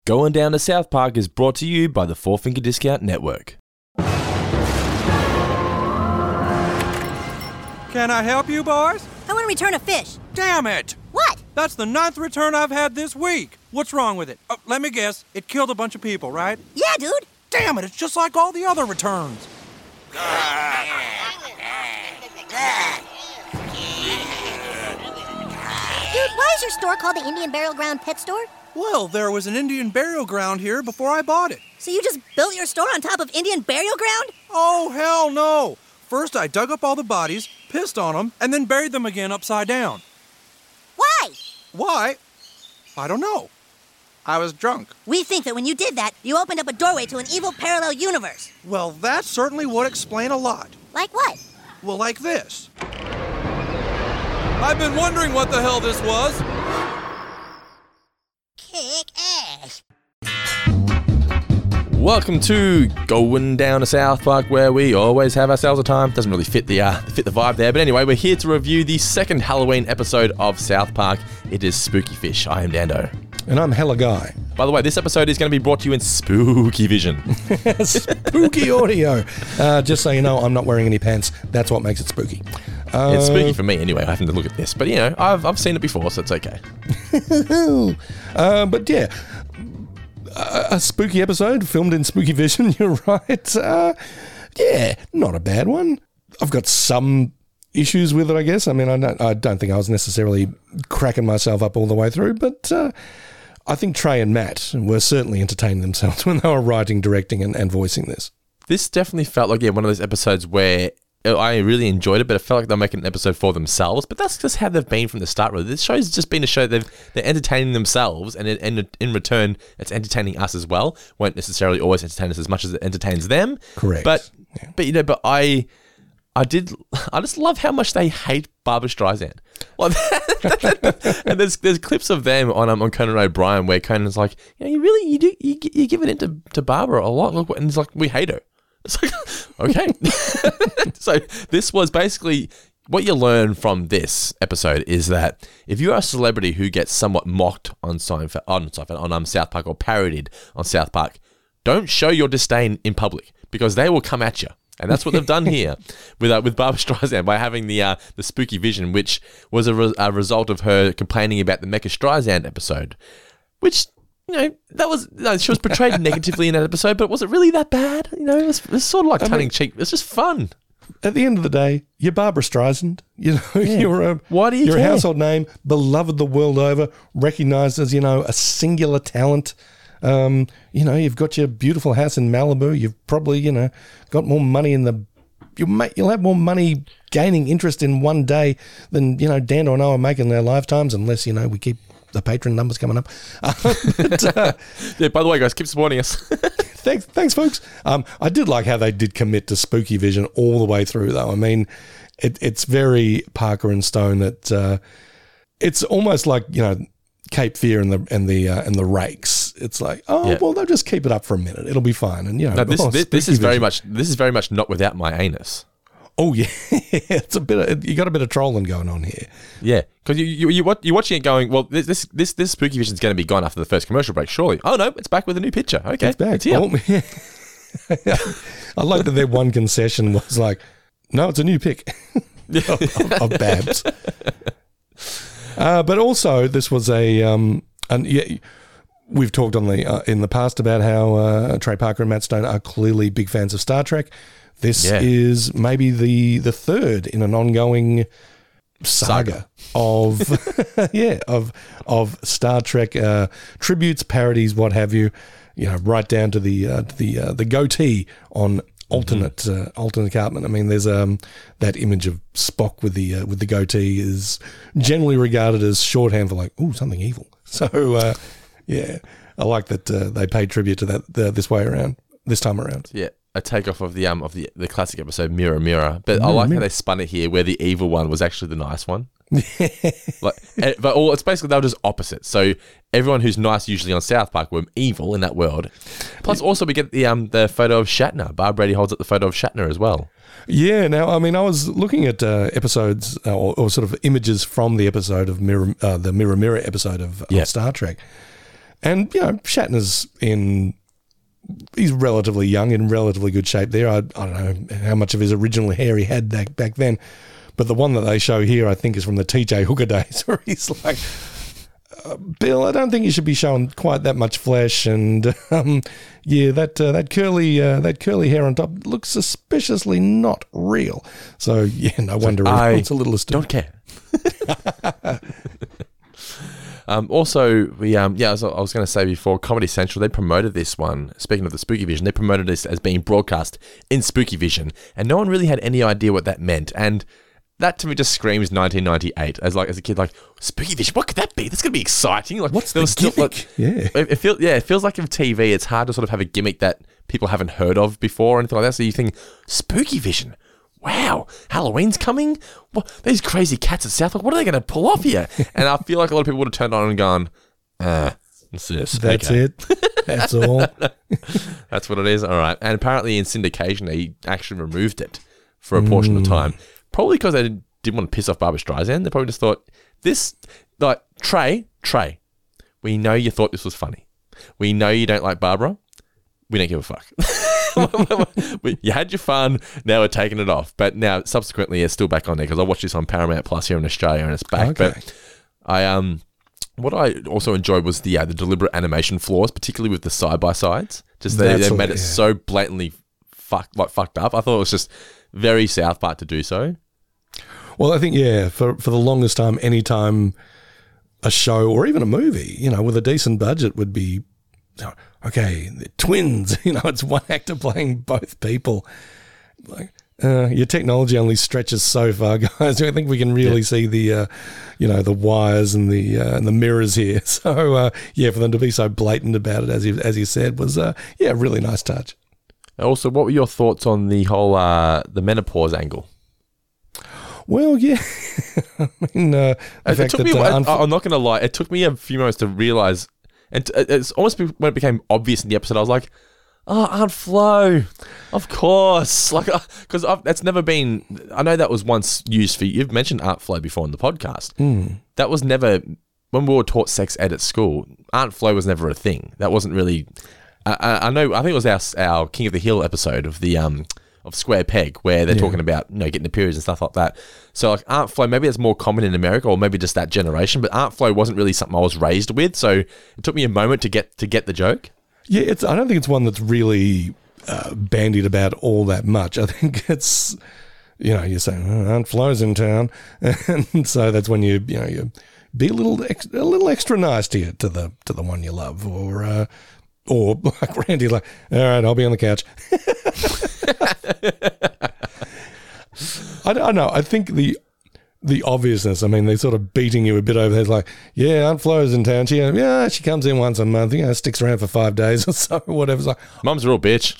Going Down to South Park is brought to you by the Four Finger Discount Network. Can I help you, boys? I want to return a fish. Damn it! What? That's the 9th return I've had this week. What's wrong with it? Let me guess. It killed a bunch of people, right? Yeah, dude. Damn it, it's just like all the other returns. Dude, why is your store called the Indian Burial Ground Pet Store? Well, there was an Indian burial ground here before I bought it. So you just built your store on top of Indian burial ground? Oh, hell no. First, I dug up all the bodies, pissed on them, and then buried them again upside down. Why? Why? I don't know. I was drunk. We think that when you did that, you opened up a doorway to an evil parallel universe. Well, that certainly would explain a lot. Like what? Well, like this. I've been wondering what the hell this was. Kick ass. Welcome to Going Down to South Park, where we always have ourselves a time. Doesn't really fit the vibe there, but anyway, we're here to review the second Halloween episode of South Park. It is Spooky Fish. I am Dando. And I'm Hella Guy. By the way, this episode is going to be brought to you in Spooky Vision. Spooky audio. Just so you know, I'm not wearing any pants. That's what makes it spooky. It's spooky for me anyway, having to look at this. But, you know, I've seen it before, so it's okay. But yeah, a spooky episode filmed in Spooky Vision, you're right. Yeah, not a bad one. I've got some issues with it, I guess. I mean, I don't think I was necessarily cracking myself up all the way through, but I think Trey and Matt were certainly entertaining themselves when they were writing, directing, and voicing this. This definitely felt like one of those episodes where I really enjoyed it, but it felt like they're making an episode for themselves. But that's just how they've been from the start, really. This show's just been a show they're entertaining themselves, and in return, it's entertaining us as well. Won't necessarily always entertain us as much as it entertains them. Correct. But I just love how much they hate Barbra Streisand. Like, and there's clips of them on Conan O'Brien where Conan's like, you give it into Barbara a lot. Look, and he's like, we hate her. It's like, okay. So this was basically what you learn from this episode is that if you are a celebrity who gets somewhat mocked on South Park or parodied on South Park, don't show your disdain in public because they will come at you. And that's what they've done here with Barbra Streisand by having the Spooky Vision, which was a result of her complaining about the Mecha Streisand episode, which, she was portrayed negatively in that episode, but was it really that bad? It was sort of like tongue-in-cheek. It's just fun. At the end of the day, you're Barbra Streisand. Why do you you're care? a household name, beloved the world over, recognised as, a singular talent. You've got your beautiful house in Malibu. You've probably, got more money you'll have more money gaining interest in one day than, Dan or I are making in their lifetimes, unless, we keep the patron numbers coming up. By the way, guys, keep supporting us. Thanks, folks. I did like how they did commit to Spooky Vision all the way through, though. I mean, it's very Parker and Stone that it's almost like, Cape Fear and the Rakes. It's like, well, they'll just keep it up for a minute. It'll be fine. And this is very much not without my anus. Oh yeah, you got a bit of trolling going on here. Yeah, because you're watching it going, well, this Spooky Vision's going to be gone after the first commercial break, surely. Oh no, it's back with a new picture. Okay, it's back. It's here. I like that their one concession was like, no, it's a new pic of Babs. But also, this was we've talked on in the past about how Trey Parker and Matt Stone are clearly big fans of Star Trek. This is maybe the third in an ongoing saga of of Star Trek tributes, parodies, what have you. Right down to the goatee on alternate Cartman. I mean, there's that image of Spock with the goatee is generally regarded as shorthand for like, ooh, something evil. So I like that they paid tribute to that this time around. Yeah. A takeoff of the classic episode Mirror Mirror, but I like how they spun it here, where the evil one was actually the nice one. It's basically they were just opposite. So everyone who's nice usually on South Park were evil in that world. Plus, also we get the photo of Shatner. Barb Brady holds up the photo of Shatner as well. Yeah. Now, I mean, I was looking at episodes or sort of images from the episode of the Mirror Mirror episode of Star Trek. And, Shatner's he's relatively young, in relatively good shape there. I don't know how much of his original hair he had back then. But the one that they show here, I think, is from the TJ Hooker days, where he's like, Bill, I don't think you should be showing quite that much flesh. And, that curly hair on top looks suspiciously not real. So, no wonder it's a little astute. Don't care. Also, as I was going to say before, Comedy Central, they promoted this one. Speaking of the Spooky Vision, they promoted this as being broadcast in Spooky Vision, and no one really had any idea what that meant. And that to me just screams 1998. As a kid, like, Spooky Vision, what could that be? That's going to be exciting. Like, what's the gimmick? It feels like in TV, it's hard to sort of have a gimmick that people haven't heard of before or anything like that. So you think, Spooky Vision. Wow, Halloween's coming? What, these crazy cats at Southwark, what are they going to pull off here? And I feel like a lot of people would have turned on and gone, what's this? That's it. That's all. That's what it is. All right. And apparently in syndication, they actually removed it for a portion of time. Probably because they didn't want to piss off Barbra Streisand. They probably just thought, Trey, we know you thought this was funny. We know you don't like Barbara. We don't give a fuck. You had your fun, now we're taking it off. But now, subsequently, it's still back on there because I watched this on Paramount Plus here in Australia and it's back. Okay. But what I also enjoyed was the deliberate animation flaws, particularly with the side-by-sides. Just they made it so blatantly fucked up. I thought it was just very South Park to do so. Well, I think, for the longest time, any time a show or even a movie, with a decent budget would be, okay, they're twins, it's one actor playing both people. Like, your technology only stretches so far, guys. I think we can really see the, the wires and the mirrors here. So, for them to be so blatant about it, as you said, was, a really nice touch. Also, what were your thoughts on the whole, the menopause angle? Well, I mean, I'm not going to lie, it took me a few moments to realise. And it's almost when it became obvious in the episode, I was like, oh, Aunt Flo, of course. Like, because that's never been, I know that was once used for, you've mentioned Aunt Flo before on the podcast. That was never, when we were taught sex ed at school, Aunt Flo was never a thing. That wasn't really, I think it was our King of the Hill episode of the, of Square Peg, where they're talking about, getting the periods and stuff like that. So like Aunt Flo, maybe it's more common in America or maybe just that generation, but Aunt Flo wasn't really something I was raised with. So it took me a moment to get the joke. Yeah, I don't think it's one that's really bandied about all that much. I think it's, you're saying, Aunt Flo's in town. And so that's when you be a little extra nice to the one you love, or like Randy, like, all right, I'll be on the couch. I don't know. I think the obviousness, I mean, they're sort of beating you a bit over the head, like, Aunt Flo's in town. She comes in once a month, sticks around for 5 days or so, whatever. It's like, Mum's a real bitch.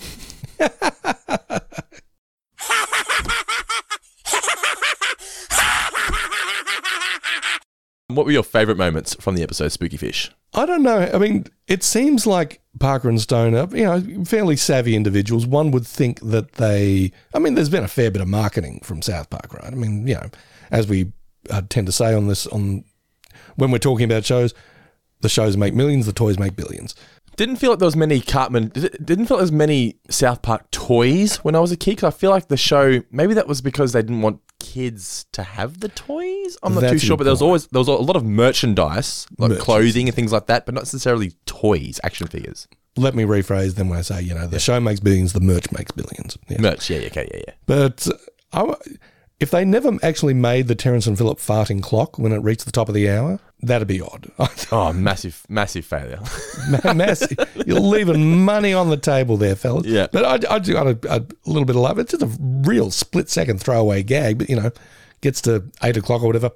What were your favourite moments from the episode Spooky Fish? I don't know. I mean, it seems like Parker and Stone are, fairly savvy individuals. One would think that there's been a fair bit of marketing from South Park, right? I mean, as we tend to say when we're talking about shows, the shows make millions, the toys make billions. Didn't feel like there was many didn't feel like there was many South Park toys when I was a kid, because I feel like the show, maybe that was because they didn't want kids to have the toys. I'm not too sure, but there was a lot of merchandise, like clothing and things like that, but not necessarily toys, action figures. Let me rephrase then when I say, the show makes billions, the merch makes billions. Yeah. Merch, okay. But if they never actually made the Terrence and Phillip farting clock when it reached the top of the hour, that'd be odd. Oh, massive failure. Massive. You're leaving money on the table there, fellas. Yeah. But I got a little bit of love. It's just a real split-second throwaway gag, but, gets to 8 o'clock or whatever.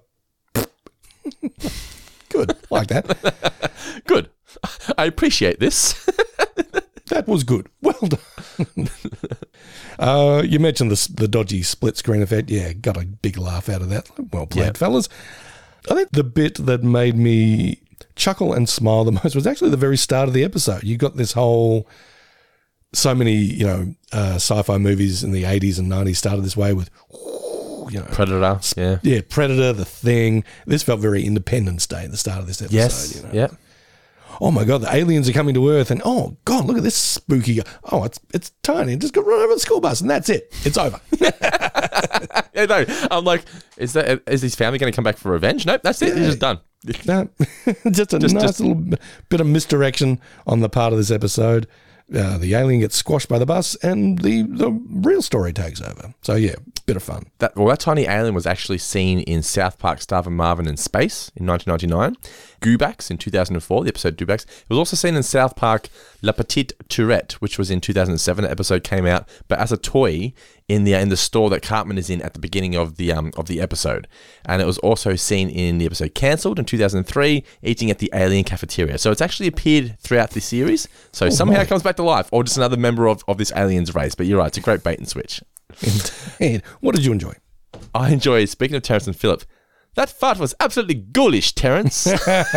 Good. Like that. Good. I appreciate this. That was good. Well done. You mentioned the dodgy split screen effect. Yeah, got a big laugh out of that. Well played, fellas. I think the bit that made me chuckle and smile the most was actually the very start of the episode. You got this whole, so many, sci-fi movies in the 80s and 90s started this way with, Predator. Yeah, Predator, The Thing. This felt very Independence Day at the start of this episode. Yes, yeah. oh my God, the aliens are coming to Earth, and oh God, look at this spooky. Oh, it's tiny. It just got run over the school bus, and that's it. It's over. Yeah, no, I'm like, is his family going to come back for revenge? Nope, that's it. He's just done. No, just a nice little bit of misdirection on the part of this episode. The alien gets squashed by the bus, and the real story takes over. So yeah, bit of fun. That tiny alien was actually seen in South Park Starvin' Marvin in Space in 1999, Goobax in 2004, the episode Goobax. It was also seen in South Park La Petite Tourette, which was in 2007. The episode came out, but as a toy in the store that Cartman is in at the beginning of the episode. And it was also seen in the episode Cancelled in 2003, eating at the alien cafeteria. So it's actually appeared throughout the series. So somehow it comes back to life, or just another member of this alien's race. But you're right, it's a great bait and switch. Indeed. What did you enjoy? I enjoy, speaking of Terrence and Phillip, that fart was absolutely ghoulish, Terrence.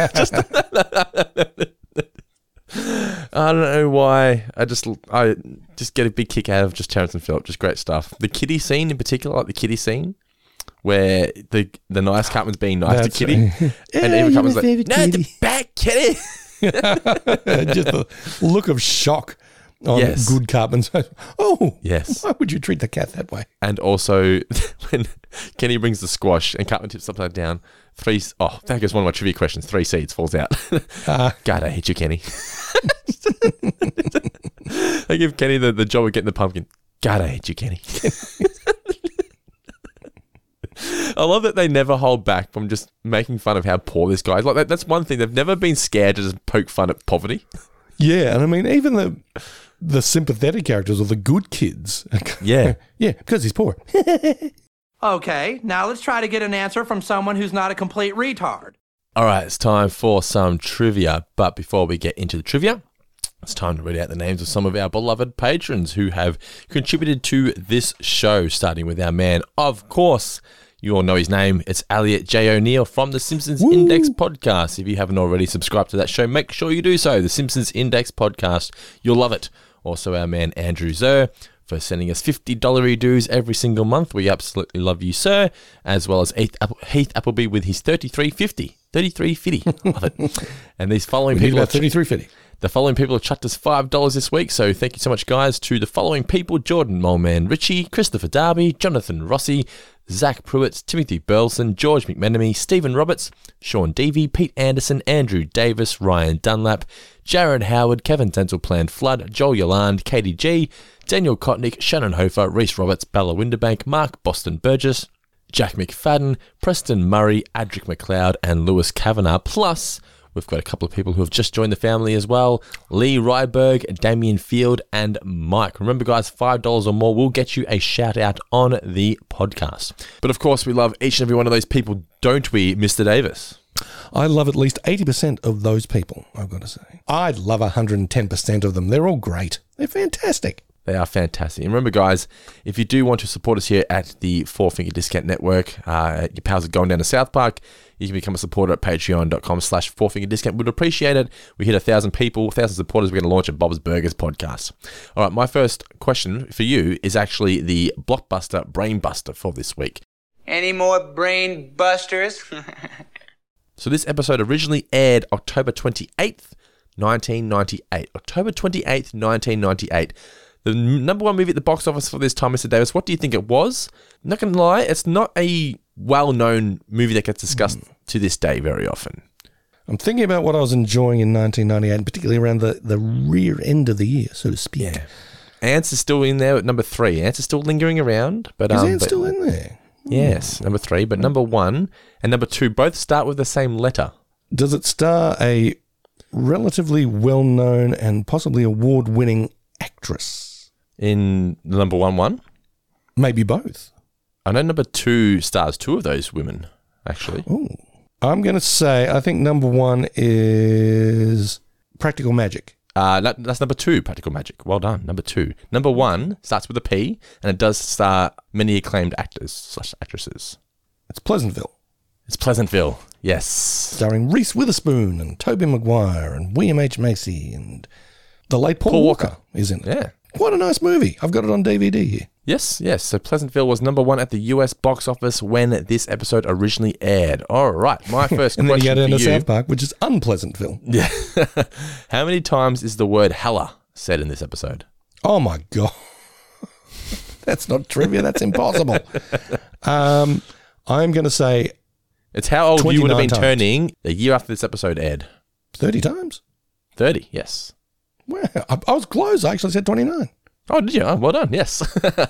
I don't know why. I just get a big kick out of just Terrence and Phillip. Just great stuff. The kitty scene in particular, like the kitty scene, where the nice Cartman's being nice to Kitty, and Eva Cartman's like, "No, the bad Kitty." Just the look of shock on good Cartman's face. Oh, yes. Why would you treat the cat that way? And also when Kenny brings the squash and Cartman tips upside down, that goes one of my trivia questions. 3 seeds falls out. God, I hate you, Kenny. They give Kenny the job of getting the pumpkin. God, I hate you, Kenny. I love that they never hold back from just making fun of how poor this guy is. Like that's one thing. They've never been scared to just poke fun at poverty. Yeah, and I mean, even the sympathetic characters or the good kids. Yeah. Yeah, because he's poor. Okay, now let's try to get an answer from someone who's not a complete retard. All right, it's time for some trivia. But before we get into the trivia, it's time to read out the names of some of our beloved patrons who have contributed to this show, starting with our man, of course. You all know his name. It's Elliot J. O'Neill from the Simpsons Index podcast. If you haven't already subscribed to that show, make sure you do so. The Simpsons Index podcast. You'll love it. Also, our man Andrew Zer for sending us $50 dues every single month. We absolutely love you, sir. As well as Heath Appleby with his $33.50. $33.50. Love it. And these following people... $33.50. The following people have chucked us $5 this week, so thank you so much, guys, to the following people: Jordan Moleman Ritchie, Christopher Darby, Jonathan Rossi, Zach Pruitt, Timothy Burleson, George McMenemy, Stephen Roberts, Sean Devey, Pete Anderson, Andrew Davis, Ryan Dunlap, Jared Howard, Kevin Denzelplan Flood, Joel Yolande, Katie G, Daniel Kotnick, Shannon Hofer, Reese Roberts, Bella Winterbank, Mark Boston Burgess, Jack McFadden, Preston Murray, Adric McLeod, and Lewis Kavanagh. Plus, we've got a couple of people who have just joined the family as well. Lee Ryberg, Damien Field, and Mike. Remember, guys, $5 or more will get you a shout out on the podcast. But of course, we love each and every one of those people, don't we, Mr. Davis? I love at least 80% of those people, I've got to say. I'd love 110% of them. They're all great. They're fantastic. They are fantastic. And remember, guys, if you do want to support us here at the Four Finger Discount Network, your pals are going down to South Park, you can become a supporter at patreon.com/fourfingerdiscount. We'd appreciate it. We hit 1,000 people, 1,000 supporters. We're going to launch a Bob's Burgers podcast. All right, my first question for you is actually the blockbuster brain buster for this week. Any more brain busters? So this episode originally aired October 28th, 1998. October 28th, 1998. The number one movie at the box office for this time, Mr. Davis, what do you think it was? I'm not going to lie, it's not a well-known movie that gets discussed to this day very often. I'm thinking about what I was enjoying in 1998, particularly around the rear end of the year, so to speak. Yeah. Ants is still in there at number 3. Ants is still lingering around. But, is Ants still in there? Yes, number 3. But number 1 and number 2 both start with the same letter. Does it star a relatively well-known and possibly award-winning actress? In the number 1? Maybe both. I know number 2 stars 2 of those women, actually. Oh, I'm going to say I think number 1 is Practical Magic. That's number 2, Practical Magic. Well done, number 2. Number 1 starts with a P, and it does star many acclaimed actors/actresses. It's Pleasantville. It's Pleasantville, yes. Starring Reese Witherspoon and Tobey Maguire and William H. Macy and the late Paul Walker is in it. Yeah. Quite a nice movie. I've got it on DVD here. Yes. So Pleasantville was number 1 at the US box office when this episode originally aired. All right, my first And then you question go down for to you. South Park, which is Unpleasantville. Yeah. How many times is the word hella said in this episode? Oh my God. That's not trivia. That's impossible. I'm going to say It's how old you would have 29 been times. turning the year after this episode aired. 30 times. 30, yes. Well, I was close. I actually said 29. Oh, did you? Oh, well done, yes.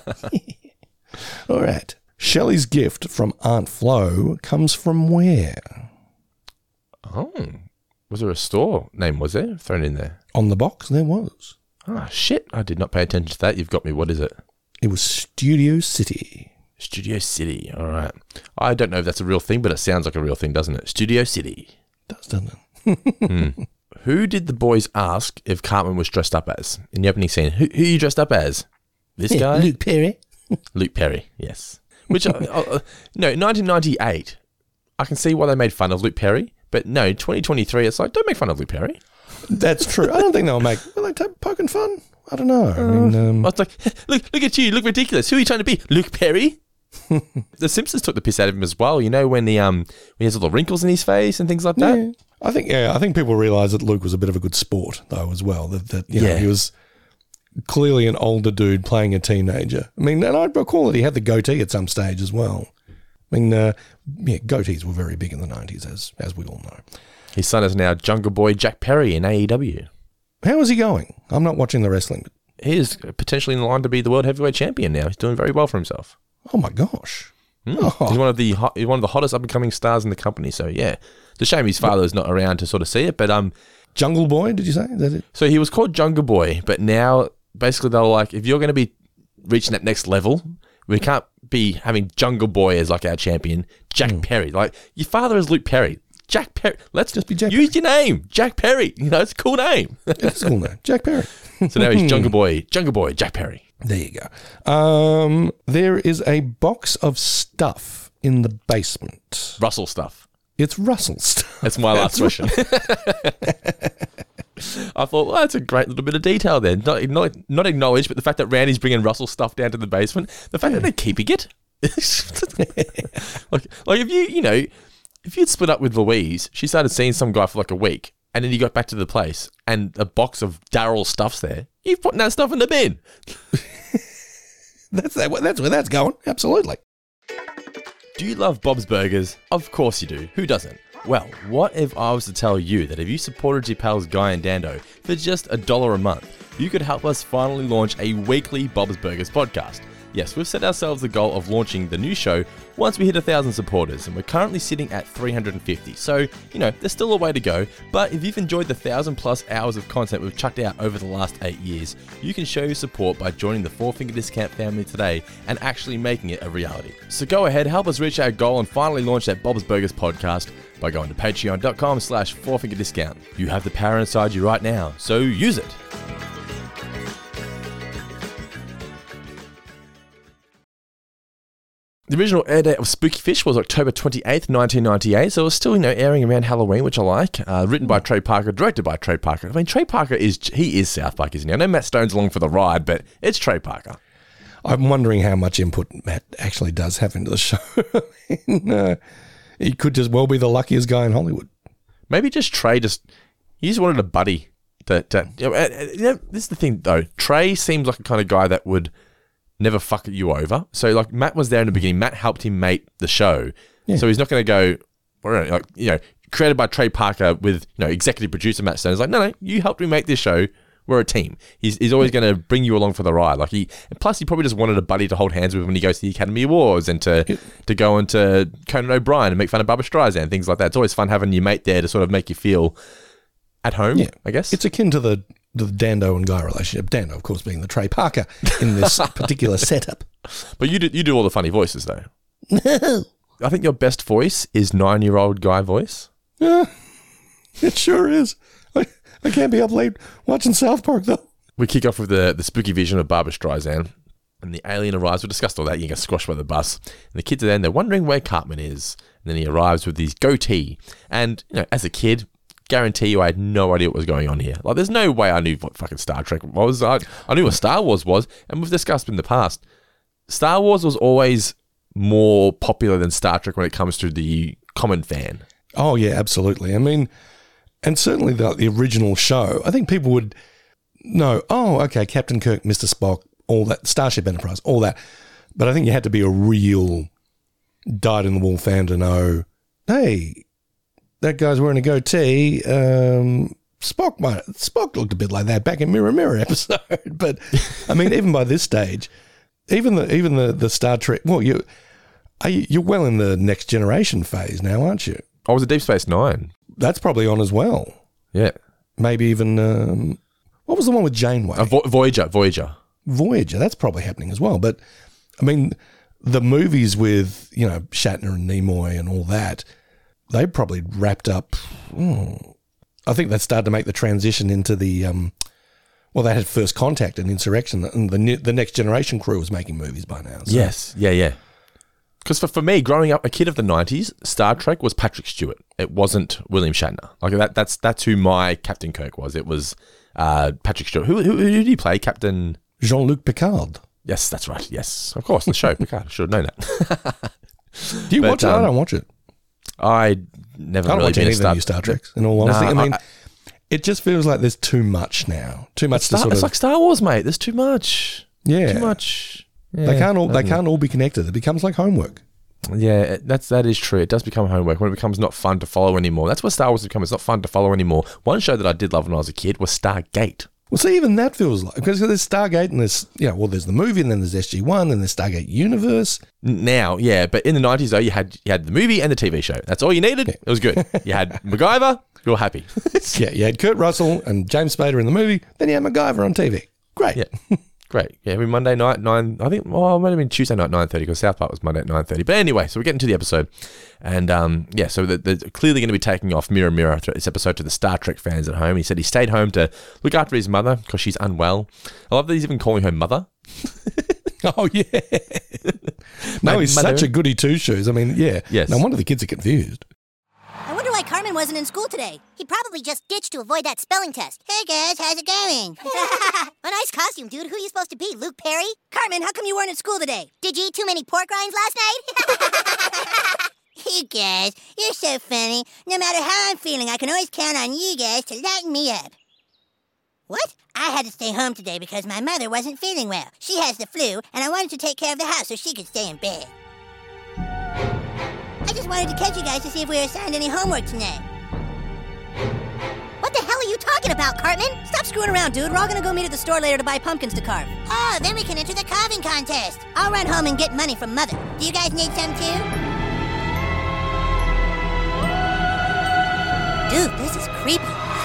All right. Shelley's gift from Aunt Flo comes from where? Oh, was there a store name, was there, thrown in there? On the box, there was. Ah, shit. I did not pay attention to that. You've got me. What is it? It was Studio City. Studio City. All right. I don't know if that's a real thing, but it sounds like a real thing, doesn't it? Studio City. Doesn't it? Who did the boys ask if Cartman was dressed up as? In the opening scene, who are you dressed up as? This guy? Luke Perry. Luke Perry, yes. Which, no, 1998, I can see why they made fun of Luke Perry, but no, 2023, it's like, don't make fun of Luke Perry. That's true. I don't think they'll make. Will they poking fun? I don't know. I mean, I was like, look at you, you look ridiculous. Who are you trying to be? Luke Perry? The Simpsons took the piss out of him as well. You know, when he has all the wrinkles in his face and things like that. yeah. I think people realise that Luke was a bit of a good sport though as well. That you know, Yeah. he was clearly an older dude playing a teenager. I mean, and I recall that he had the goatee at some stage as well. I mean, goatees were very big in the 90s, as we all know. His son is now Jungle Boy Jack Perry in AEW. How is he going? I'm not watching the wrestling. He is potentially in line to be the world heavyweight champion now. He's doing very well for himself. Oh my gosh. Oh. He's one of the hottest up and coming stars in the company. So yeah, it's a shame his father is not around to sort of see it. But Jungle Boy, did you say? Is that it? so he was called Jungle Boy, but now basically they're like, if you're going to be reaching that next level, we can't be having Jungle Boy as like our champion, Jack Perry. Like your father is Luke Perry. Jack Perry. Let's just be Jack use your name, Jack Perry. You know, it's a cool name. It's cool now. Jack Perry. So now he's Jungle Boy, Jack Perry. There you go. There is a box of stuff in the basement. Russell stuff. It's Russell stuff. That's my last question. I thought, well, that's a great little bit of detail there. Not acknowledged, but the fact that Randy's bringing Russell stuff down to the basement, the fact that they're keeping it. like if you'd split up with Louise, she started seeing some guy for like a week, and then you got back to the place, and a box of Daryl stuff's there. You've put that stuff in the bin. That's where that's going. Absolutely. Do you love Bob's Burgers? Of course you do. Who doesn't? Well, what if I was to tell you that if you supported your pals Guy and Dando for just $1 a month, you could help us finally launch a weekly Bob's Burgers podcast? Yes, we've set ourselves the goal of launching the new show once we hit 1,000 supporters, and we're currently sitting at 350. So, there's still a way to go, but if you've enjoyed the 1,000+ hours of content we've chucked out over the last 8 years, you can show your support by joining the Four Finger Discount family today and actually making it a reality. So go ahead, help us reach our goal and finally launch that Bob's Burgers podcast by going to patreon.com/fourfingerdiscount. You have the power inside you right now, so use it. The original air date of Spooky Fish was October 28th, 1998, so it was still, airing around Halloween, which I like. Written by Trey Parker, directed by Trey Parker. I mean, Trey Parker is South Park, isn't he? I know Matt Stone's along for the ride, but it's Trey Parker. I'm wondering how much input Matt actually does have into the show. He could just well be the luckiest guy in Hollywood. Maybe just Trey he just wanted a buddy. This is the thing, though. Trey seems like a kind of guy that would never fuck you over. So, like, Matt was there in the beginning. Matt helped him make the show. Yeah. So he's not going to go, created by Trey Parker with, executive producer Matt Stone. He's like, no, you helped me make this show. We're a team. He's always going to bring you along for the ride. Like plus he probably just wanted a buddy to hold hands with when he goes to the Academy Awards and to go into Conan O'Brien and make fun of Barbra Streisand and things like that. It's always fun having your mate there to sort of make you feel at home, I guess. It's akin to the Dando and Guy relationship. Dando, of course, being the Trey Parker in this particular setup. But you do all the funny voices, though. No. I think your best voice is 9-year-old Guy voice. Yeah, it sure is. I can't be up late watching South Park, though. We kick off with the spooky vision of Barbra Streisand. And the alien arrives. We discussed all that. You get squashed by the bus. And the kids are there and they're wondering where Cartman is. And then he arrives with his goatee. And, as a kid, guarantee you I had no idea what was going on here. Like, there's no way I knew what fucking Star Trek was. I knew what Star Wars was. And we've discussed in the past, Star Wars was always more popular than Star Trek when it comes to the common fan. Oh, yeah, absolutely. I mean, and certainly the original show, I think people would know, oh, okay, Captain Kirk, Mr. Spock, all that, Starship Enterprise, all that. But I think you had to be a real dyed-in-the-wool fan to know, hey, that guy's wearing a goatee. Spock looked a bit like that back in Mirror Mirror episode. But, I mean, even by this stage, even the Star Trek, well, you're well in the Next Generation phase now, aren't you? I was a Deep Space Nine. That's probably on as well. Yeah. Maybe even, what was the one with Janeway? Voyager. Voyager, that's probably happening as well. But, I mean, the movies with, Shatner and Nimoy and all that, they probably wrapped up, I think they started to make the transition into the, they had First Contact and Insurrection, and the Next Generation crew was making movies by now. So. Yes, yeah. Because for me, growing up, a kid of the 90s, Star Trek was Patrick Stewart. It wasn't William Shatner. Like that's who my Captain Kirk was. It was Patrick Stewart. Who did he play? Captain Jean-Luc Picard. Yes, that's right. Yes, of course. The show Picard. I should have known that. Do you watch it? I don't watch it. I never really watch been any of the new Star Treks, in all honesty. No, I mean, it just feels like there's too much now. Too much It's like Star Wars, mate. There's too much. Yeah. Too much. Yeah, they can't all be connected. It becomes like homework. Yeah, that is true. It does become homework when it becomes not fun to follow anymore. That's what Star Wars has become. It's not fun to follow anymore. One show that I did love when I was a kid was Stargate. Well, see, even that feels like, because there's Stargate and there's, there's the movie and then there's SG-1 and there's Stargate Universe. Now, yeah, but in the 90s, though, you had the movie and the TV show. That's all you needed. Yeah. It was good. You had MacGyver, you're happy. Yeah, you had Kurt Russell and James Spader in the movie, then you had MacGyver on TV. Great. Yeah. Great. Yeah, every Monday night, 9, I think, it might have been Tuesday night, 9:30, because South Park was Monday at 9:30. But anyway, so we're getting to the episode. And, so they're clearly going to be taking off Mirror Mirror through this episode to the Star Trek fans at home. He said he stayed home to look after his mother because she's unwell. I love that he's even calling her mother. Oh, yeah. No, he's such a goody two-shoes. I mean, yeah. Yes. No wonder the kids are confused. I wonder why Carmen wasn't in school today. He probably just ditched to avoid that spelling test. Hey guys, how's it going? A nice costume, dude. Who are you supposed to be, Luke Perry? Carmen, how come you weren't at school today? Did you eat too many pork rinds last night? You guys, you're so funny. No matter how I'm feeling, I can always count on you guys to lighten me up. What? I had to stay home today because my mother wasn't feeling well. She has the flu, and I wanted to take care of the house so she could stay in bed. I just wanted to catch you guys to see if we were assigned any homework tonight. What the hell are you talking about, Cartman? Stop screwing around, dude. We're all gonna go meet at the store later to buy pumpkins to carve. Oh, then we can enter the carving contest. I'll run home and get money from Mother. Do you guys need some too? Dude, this is creepy.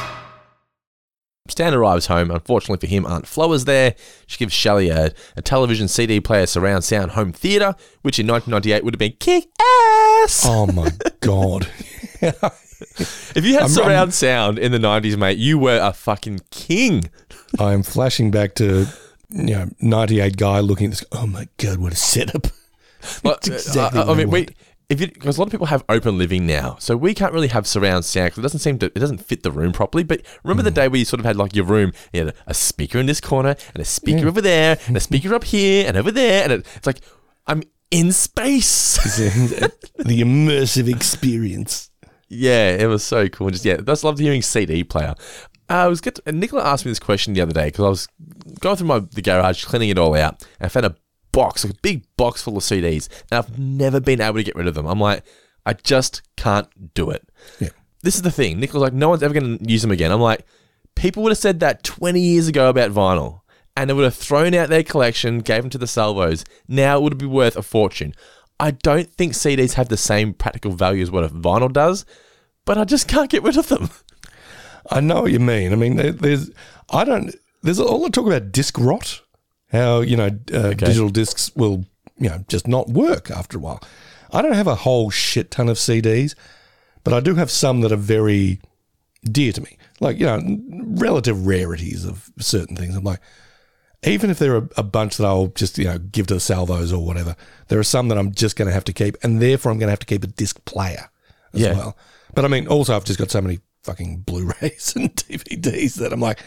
Stan arrives home. Unfortunately for him, Aunt Flo is there. She gives Shelley a television CD player surround sound home theater, which in 1998 would have been kick-ass. Oh, my God. If you had surround sound in the 90s, mate, you were a fucking king. I'm flashing back to, 98 guy looking at this. Oh, my God, what a setup. Well, exactly because a lot of people have open living now, so we can't really have surround sound because it doesn't fit the room properly. But remember the day where you sort of had like your room, you had a speaker in this corner and a speaker over there and a speaker up here and over there, and it's like I'm in space. The immersive experience. Yeah, it was so cool. Just that's loved hearing CD player. Nicola asked me this question the other day because I was going through the garage, cleaning it all out, and I found a big box full of CDs, and I've never been able to get rid of them. I'm like, I just can't do it. Yeah. This is the thing. Nick was like, no one's ever going to use them again. I'm like, people would have said that 20 years ago about vinyl, and they would have thrown out their collection, gave them to the salvos. Now it would be worth a fortune. I don't think CDs have the same practical value as what a vinyl does, but I just can't get rid of them. I know what you mean. I mean, there's all the talk about disc rot. How, digital discs will, just not work after a while. I don't have a whole shit ton of CDs, but I do have some that are very dear to me. Like, relative rarities of certain things. I'm like, even if there are a bunch that I'll just, give to the salvos or whatever, there are some that I'm just going to have to keep, and therefore I'm going to have to keep a disc player as well. But I mean, also I've just got so many fucking Blu-rays and DVDs that I'm like,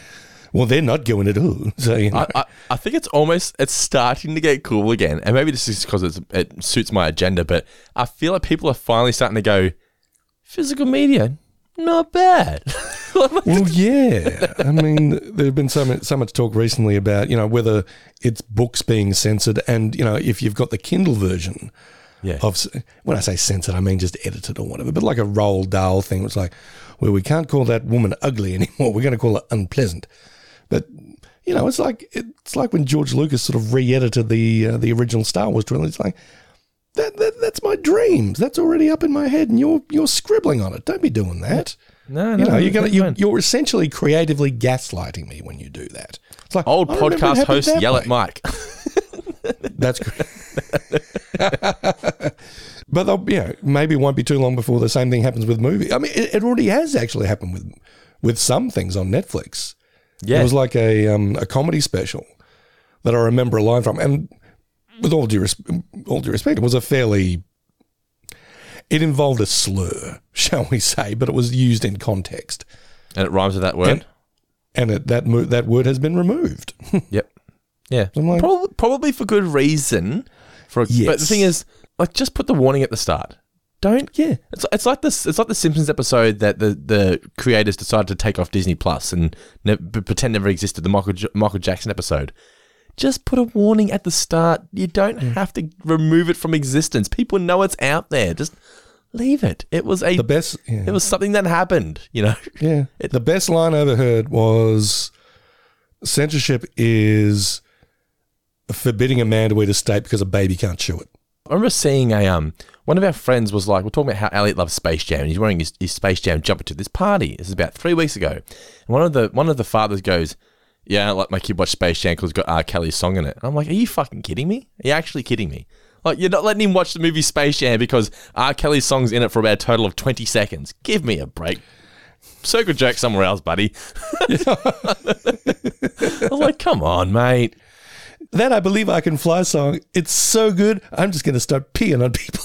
Well, they're not going at all. So, you know. I think it's starting to get cool again. And maybe this is because it suits my agenda, but I feel like people are finally starting to go, physical media, not bad. Well, yeah. I mean, there's been so much talk recently about, whether it's books being censored and, if you've got the Kindle version of, when I say censored, I mean just edited or whatever, but like a Roald Dahl thing. It's like, well, we can't call that woman ugly anymore. We're going to call her unpleasant. But, it's like when George Lucas sort of re-edited the original Star Wars trilogy. It's like, that's my dreams. That's already up in my head, and you're scribbling on it. Don't be doing that. No, you're essentially creatively gaslighting me when you do that. It's like old podcast hosts yell at Mike. That's great. But maybe it won't be too long before the same thing happens with movies. I mean, it already has actually happened with some things on Netflix. Yeah, it was like a comedy special that I remember a line from, and with all due respect, it was it involved a slur, shall we say, but it was used in context. And it rhymes with that word? And that word has been removed. Yep. Yeah. So like, probably for good reason. Yes. But the thing is, like, just put the warning at the start. Don't. Yeah. It's like this. It's like the Simpsons episode that the creators decided to take off Disney Plus and pretend never existed. The Michael Jackson episode. Just put a warning at the start. You don't have to remove it from existence. People know it's out there. Just leave it. It was the best. Yeah. It was something that happened. Yeah. The best line I ever heard was, censorship is forbidding a man to eat a steak because a baby can't chew it. I remember seeing one of our friends was like, we're talking about how Elliot loves Space Jam, and he's wearing his Space Jam jumper to this party. This is about 3 weeks ago. And one of the fathers goes, yeah, I don't let my kid watch Space Jam because it's got R. Kelly's song in it. And I'm like, are you fucking kidding me? Are you actually kidding me? Like, you're not letting him watch the movie Space Jam because R. Kelly's song's in it for about a total of 20 seconds. Give me a break. Circle jerk somewhere else, buddy. I was like, come on, mate. That I Believe I Can Fly song, it's so good, I'm just going to start peeing on people.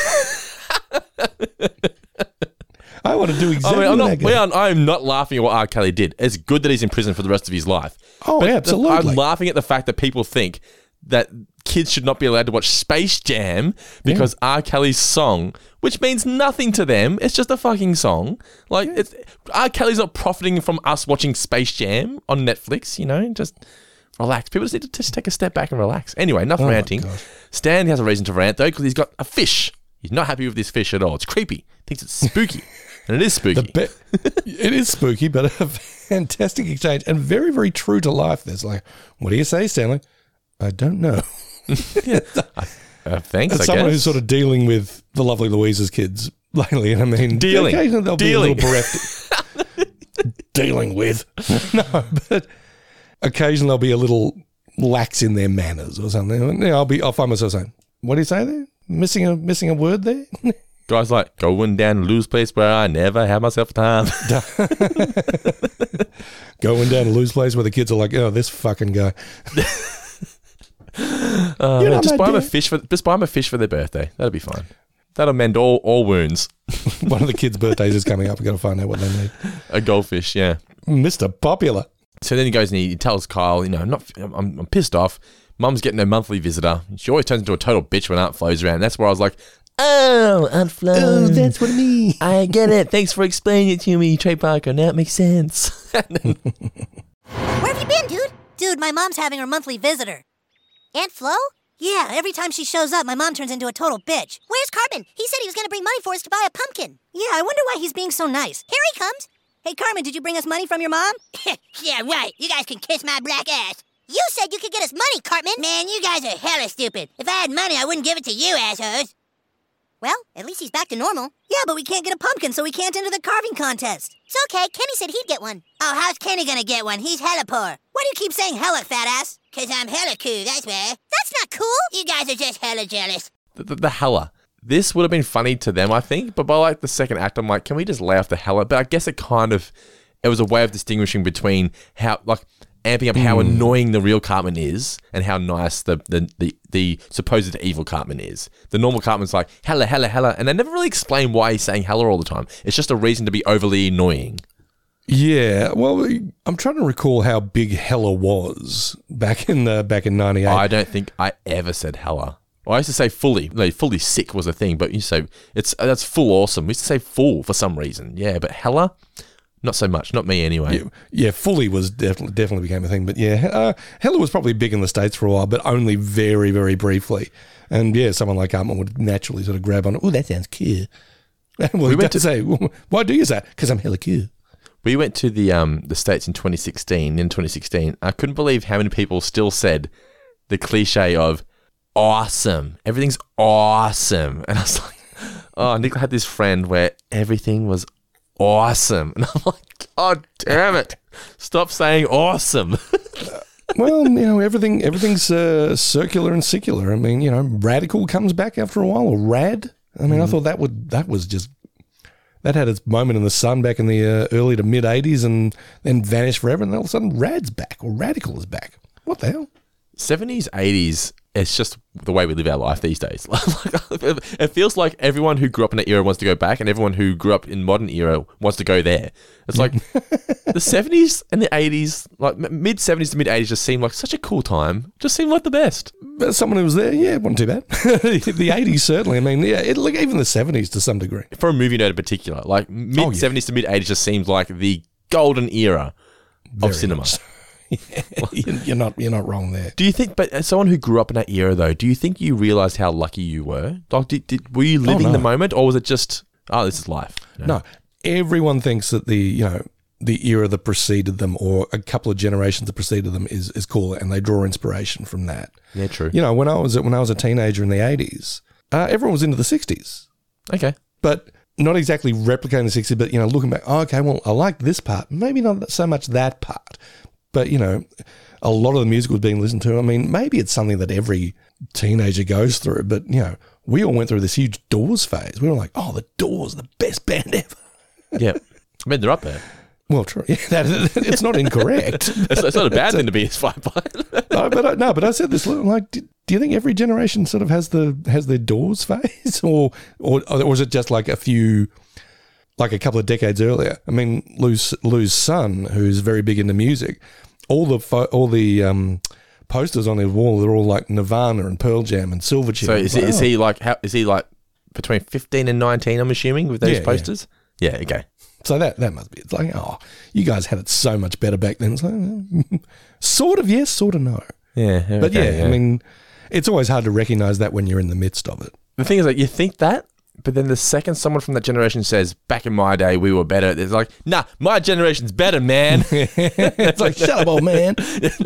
I want to do exactly that. I'm not laughing at what R. Kelly did. It's good that he's in prison for the rest of his life. Oh, but absolutely. I'm laughing at the fact that people think that kids should not be allowed to watch Space Jam because R. Kelly's song, which means nothing to them, it's just a fucking song. Like, R. Kelly's not profiting from us watching Space Jam on Netflix, just relax. People just need to just take a step back and relax. Anyway, enough ranting. Stan has a reason to rant, though, because he's got a fish. He's not happy with this fish at all. It's creepy. He thinks it's spooky. And it is spooky. It is spooky, but a fantastic exchange and very, very true to life. There's like, what do you say, Stanley? I don't know. Thanks, As someone who's sort of dealing with the lovely Louisa's kids lately, and I mean, occasionally they'll be a little bereft. Dealing with. No, but occasionally they'll be a little lax in their manners or something. I'll find myself saying, what do you say there? Missing a word there? Guys like going down to Lou's place where I never have myself time. Going down to Lou's place where the kids are like, oh, this fucking guy. Just buy them a fish for their birthday. That'll be fine. That'll mend all wounds. One of the kids' birthdays is coming up. We've got to find out what they need. A goldfish, yeah. Mr. Popular. So then he goes and he tells Kyle, I'm pissed off. Mum's getting her monthly visitor. She always turns into a total bitch when Aunt Flo's around. That's where I was like, oh, Aunt Flo. Oh, that's what I mean. I get it. Thanks for explaining it to me, Trey Parker. Now it makes sense. Where have you been, dude? Dude, my mom's having her monthly visitor. Aunt Flo? Yeah, every time she shows up, my mom turns into a total bitch. Where's Carmen? He said he was going to bring money for us to buy a pumpkin. Yeah, I wonder why he's being so nice. Here he comes. Hey, Carmen, did you bring us money from your mom? Yeah, right. You guys can kiss my black ass. You said you could get us money, Cartman. Man, you guys are hella stupid. If I had money, I wouldn't give it to you, assholes. Well, at least he's back to normal. Yeah, but we can't get a pumpkin, so we can't enter the carving contest. It's okay. Kenny said he'd get one. Oh, how's Kenny gonna get one? He's hella poor. Why do you keep saying hella, fat ass? 'Cause I'm hella cool, that's why. That's not cool. You guys are just hella jealous. The hella. This would have been funny to them, I think, but by like the second act, I'm like, can we just lay off the hella? But I guess it was a way of distinguishing between how, like, amping up how annoying the real Cartman is and how nice the supposed evil Cartman is. The normal Cartman's like, hella, hella, hella, and they never really explain why he's saying hella all the time. It's just a reason to be overly annoying. Yeah, well, I'm trying to recall how big Hella was back in 98. I don't think I ever said hella. I used to say fully. No, fully sick was a thing, but you say that's full awesome. We used to say full for some reason. Yeah, but hella, not so much. Not me anyway. Yeah, fully was definitely became a thing. But yeah, Hella was probably big in the States for a while, but only very, very briefly. And yeah, someone like Artman would naturally sort of grab on it. Oh, that sounds cool. Well, we went to say, why do you say that? Because I'm hella cool. We went to the States in 2016. In 2016, I couldn't believe how many people still said the cliche of awesome. Everything's awesome. And I was like, oh, Nick had this friend where everything was awesome. And I'm like, oh, damn it. Stop saying awesome. Well, everything's circular and secular. I mean, radical comes back after a while, or rad. I mean, I thought that had its moment in the sun back in the early to mid 80s and then vanished forever. And then all of a sudden, rad's back, or radical is back. What the hell? 70s, 80s, it's just the way we live our life these days. It feels like everyone who grew up in that era wants to go back, and everyone who grew up in modern era wants to go there. It's like the 70s and the 80s, like mid 70s to mid 80s, just seemed like such a cool time. Just seemed like the best. But someone who was there, yeah, it wasn't too bad. The 80s certainly. I mean, yeah, even the 70s to some degree. For a movie nerd in particular, like mid 70s to mid 80s just seems like the golden era of cinema. Much. Yeah, you're not wrong there. Do you think, but as someone who grew up in that era though, do you think you realised how lucky you were? Like, were you living the moment, or was it just, this is life? No, everyone thinks that the era that preceded them, or a couple of generations that preceded them, is cool, and they draw inspiration from that. Yeah, true. When I was a teenager in the 80s, everyone was into the 60s. Okay, but not exactly replicating the 60s, but looking back, okay, well, I like this part, maybe not so much that part. But, a lot of the music was being listened to. I mean, maybe it's something that every teenager goes through, but, we all went through this huge Doors phase. We were like, oh, the Doors are the best band ever. Yeah. I mean, they're up there. Well, true. Yeah, it's not incorrect. It's not a bad thing to be inspired by. But I said this, like, do you think every generation sort of has their Doors phase? Or is it just like a couple of decades earlier? I mean, Lou's son, who's very big into music, all the posters on his wall, they're all like Nirvana and Pearl Jam and Silverchair. So is he like between 15 and 19? I'm assuming with those posters. Yeah. Okay. So that must be. It's like, oh, you guys had it so much better back then. It's like, sort of yes, sort of no. Yeah. Okay, but I mean, it's always hard to recognize that when you're in the midst of it. The thing is, like, you think that. But then the second someone from that generation says, back in my day, we were better, it's like, nah, my generation's better, man. It's like, shut up, old man.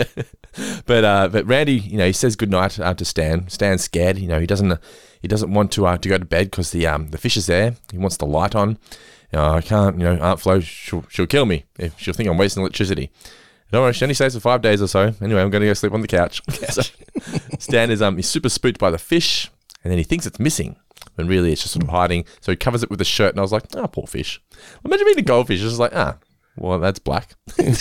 But Randy, he says goodnight to Stan. Stan's scared. He doesn't want to go to bed because the fish is there. He wants the light on. I can't, Aunt Flo, she'll kill me. She'll think I'm wasting electricity. Don't worry, she only stays for 5 days or so. Anyway, I'm going to go sleep on the couch. So Stan is he's super spooked by the fish, and then he thinks it's missing. When really it's just sort of hiding. So he covers it with a shirt, and I was like, poor fish. Imagine being a goldfish. It's just like, well, that's black.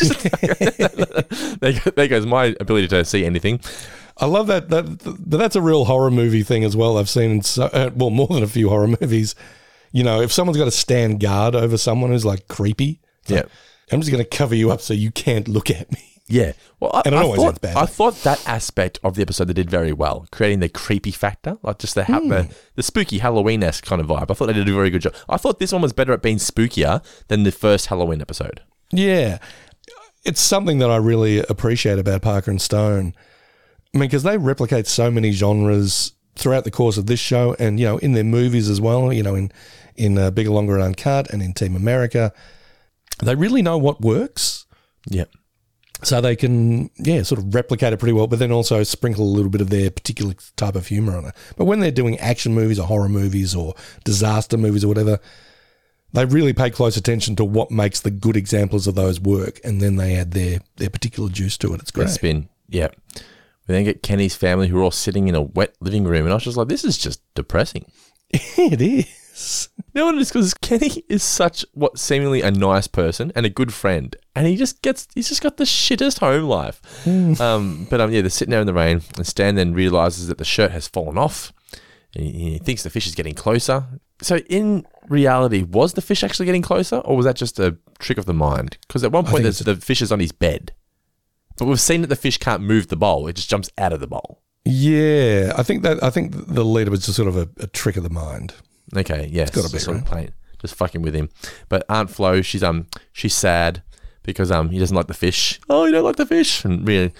There goes my ability to see anything. I love that. That's a real horror movie thing as well. I've seen more than a few horror movies. If someone's got to stand guard over someone who's like creepy, like, I'm just going to cover you up so you can't look at me. Yeah. Well, I thought that aspect of the episode they did very well, creating the creepy factor, like just the spooky Halloween-esque kind of vibe. I thought they did a very good job. I thought this one was better at being spookier than the first Halloween episode. Yeah. It's something that I really appreciate about Parker and Stone. I mean, because they replicate so many genres throughout the course of this show and, in their movies as well, in Bigger, Longer and Uncut and in Team America. They really know what works. Yeah. So they can, sort of replicate it pretty well, but then also sprinkle a little bit of their particular type of humor on it. But when they're doing action movies or horror movies or disaster movies or whatever, they really pay close attention to what makes the good examples of those work, and then they add their particular juice to it. It's great. Their spin, yeah. We then get Kenny's family who are all sitting in a wet living room, and I was just like, this is just depressing. It is. You know what it is? Because Kenny is such what seemingly a nice person and a good friend, and he's just got the shittest home life. They're sitting there in the rain, and Stan then realizes that the shirt has fallen off, and he thinks the fish is getting closer. So in reality, was the fish actually getting closer, or was that just a trick of the mind? Because at one point, the fish is on his bed. But we've seen that the fish can't move the bowl. It just jumps out of the bowl. Yeah, I think the leader was just sort of a trick of the mind. Okay, yes. It's got to be, sort of right? playing, just fucking with him. But Aunt Flo, she's sad because he doesn't like the fish. Oh, you don't like the fish? And really,